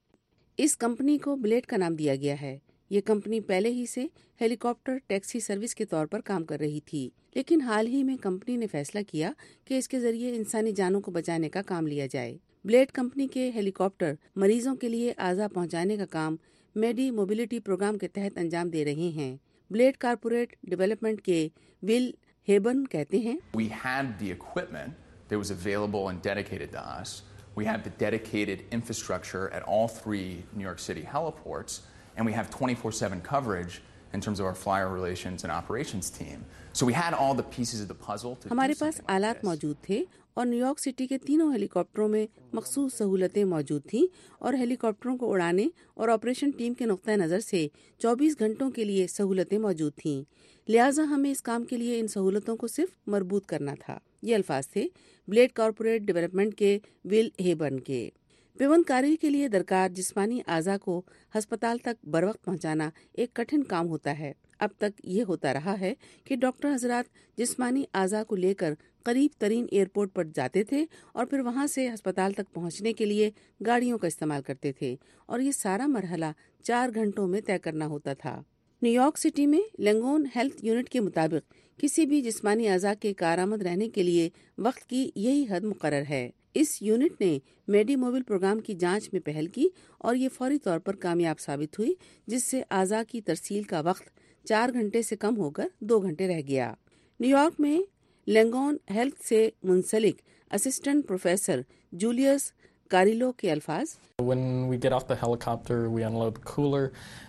इस कंपनी को ब्लेड का नाम दिया गया है। ये कंपनी पहले ही से हेलीकॉप्टर टैक्सी सर्विस के तौर पर काम कर रही थी, लेकिन हाल ही में कंपनी ने फैसला किया कि इसके जरिए इंसानी जानों को बचाने का काम लिया जाए। ब्लेड कंपनी के हेलीकॉप्टर मरीजों के लिए आज़ा पहुंचाने का काम मेडी मोबिलिटी प्रोग्राम के तहत अंजाम दे रहे हैं। ब्लेड कारपोरेट डेवलपमेंट के विल हेबन कहते हैं, We had the equipment that was available and dedicated to us. We have the dedicated infrastructure at all 3 New York City heliports, and we have 24/7 coverage in terms of our flyer relations and operations team. So we had all the pieces of the puzzle to हमारे पास आलात मौजूद थे और New York city के तीनों हेलीकॉप्टरों में मखसूस सहूलतें मौजूद थीं और हेलीकॉप्टरों को उड़ाने और ऑपरेशन टीम के नुक्ता नज़र से 24 घंटों के लिए सहूलतें मौजूद थीं। लिहाजा हमें इस काम के लिए इन सहूलतों को सिर्फ मरबूत करना था। ये अल्फाज थे ब्लेड कॉरपोरेट डेवलपमेंट के विल हेबन के। पैवंदकारी के लिए दरकार जिस्मानी आज़ा को अस्पताल तक बरवक्त पहुंचाना एक कठिन काम होता है। अब तक ये होता रहा है कि डॉक्टर हजरात जिस्मानी आज़ा को लेकर करीब तरीन एयरपोर्ट पर जाते थे और फिर वहां से अस्पताल तक पहुंचने के लिए गाड़ियों का इस्तेमाल करते थे और ये सारा मरहला 4 घंटों में तय करना होता था। न्यूयॉर्क सिटी में लेंगोन हेल्थ यूनिट के मुताबिक किसी भी जिस्मानी आज़ा के कारामद रहने के लिए वक्त की यही हद मुकर्रर है। इस यूनिट ने मेडी मोबिल प्रोग्राम की जांच में पहल की और ये फौरी तौर पर कामयाब साबित हुई, जिससे आज़ा की तरसील का वक्त 4 घंटे से कम होकर 2 घंटे रह गया। न्यूयॉर्क में लेंगोन हेल्थ से मुंसलिक असिस्टेंट प्रोफेसर जूलियस कारिलो के अल्फाज, When we get off the helicopter, we unload the cooler.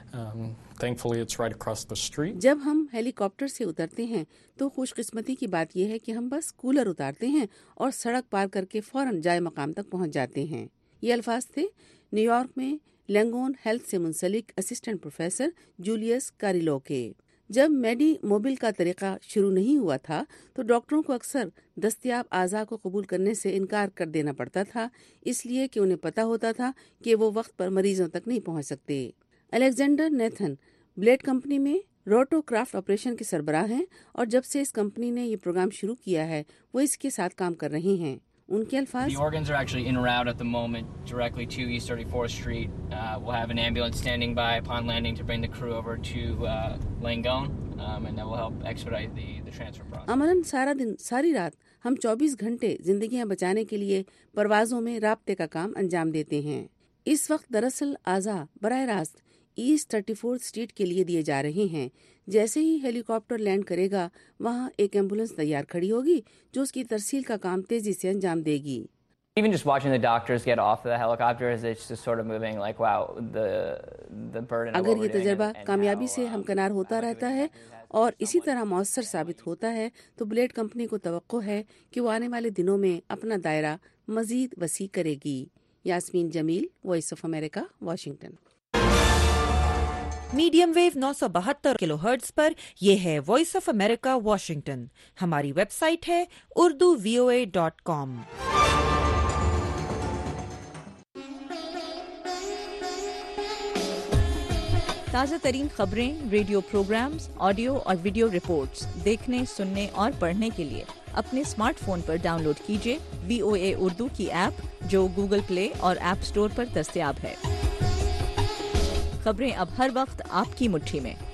Thankfully, it's right across the street. जब हम हेलीकॉप्टर से उतरते हैं तो खुशकिस्मती की बात यह है कि हम बस कूलर उतारते हैं और सड़क पार करके फौरन जाए मकाम तक पहुंच जाते हैं। ये अल्फाज थे न्यूयॉर्क में लेंगोन हेल्थ से मुंसलिक असिस्टेंट प्रोफेसर जूलियस कारिलो के। जब मेडी मोबिल का तरीका शुरू नहीं हुआ था तो डॉक्टरों को अक्सर दस्तयाब आज़ा को कबूल करने से इनकार कर देना पड़ता था, इसलिए कि उन्हें पता होता था कि वो वक्त पर मरीजों तक नहीं पहुंच सकते। अलेक्जेंडर नेथन ब्लेड कंपनी में रोटोक्राफ्ट ऑपरेशन के सरबराह हैं और जब से इस कंपनी ने ये प्रोग्राम शुरू किया है वो इसके साथ काम कर रहे हैं। उनके अल्फाज, The organs are actually en route at the moment directly to East 34th Street. We'll have an ambulance standing by upon landing to bring the crew over to Langone, and that will help expedite the transfer process. Amaran सारा दिन सारी रात हम 24 घंटे जिंदगियां बचाने के लिए परवाजों में राब्ते का काम अंजाम देते हैं। इस वक्त दरअसल आज़ा बराह रास्त ईस्ट 34th स्ट्रीट के लिए दिए जा रहे हैं। जैसे ही हेलीकॉप्टर लैंड करेगा वहां एक एम्बुलेंस तैयार खड़ी होगी जो उसकी तरसील का काम तेजी से अंजाम देगी। Even just watching the doctors get off the helicopters, it's just sort of moving like, wow, the burden of अगर ये तजर्बा कामयाबी से हमकनार होता रहता है और इसी तरह मौसर साबित होता है तो ब्लेड कंपनी को तवक्को है कि वो आने वाले दिनों में अपना दायरा मजीद वसी करेगी। Yasmeen Jamil, voice of America, Washington. Medium wave 972 kilohertz पर यह है वॉइस ऑफ अमेरिका वाशिंगटन। हमारी वेबसाइट है urduvoa.com। ताज़ा तरीन खबरें, रेडियो प्रोग्राम्स, ऑडियो और वीडियो रिपोर्ट्स देखने, सुनने और पढ़ने के लिए अपने स्मार्टफोन पर डाउनलोड कीजिए VOA उर्दू की ऐप, जो गूगल प्ले और ऐप स्टोर पर दस्तयाब है। खबरें अब हर वक्त आपकी मुट्ठी में।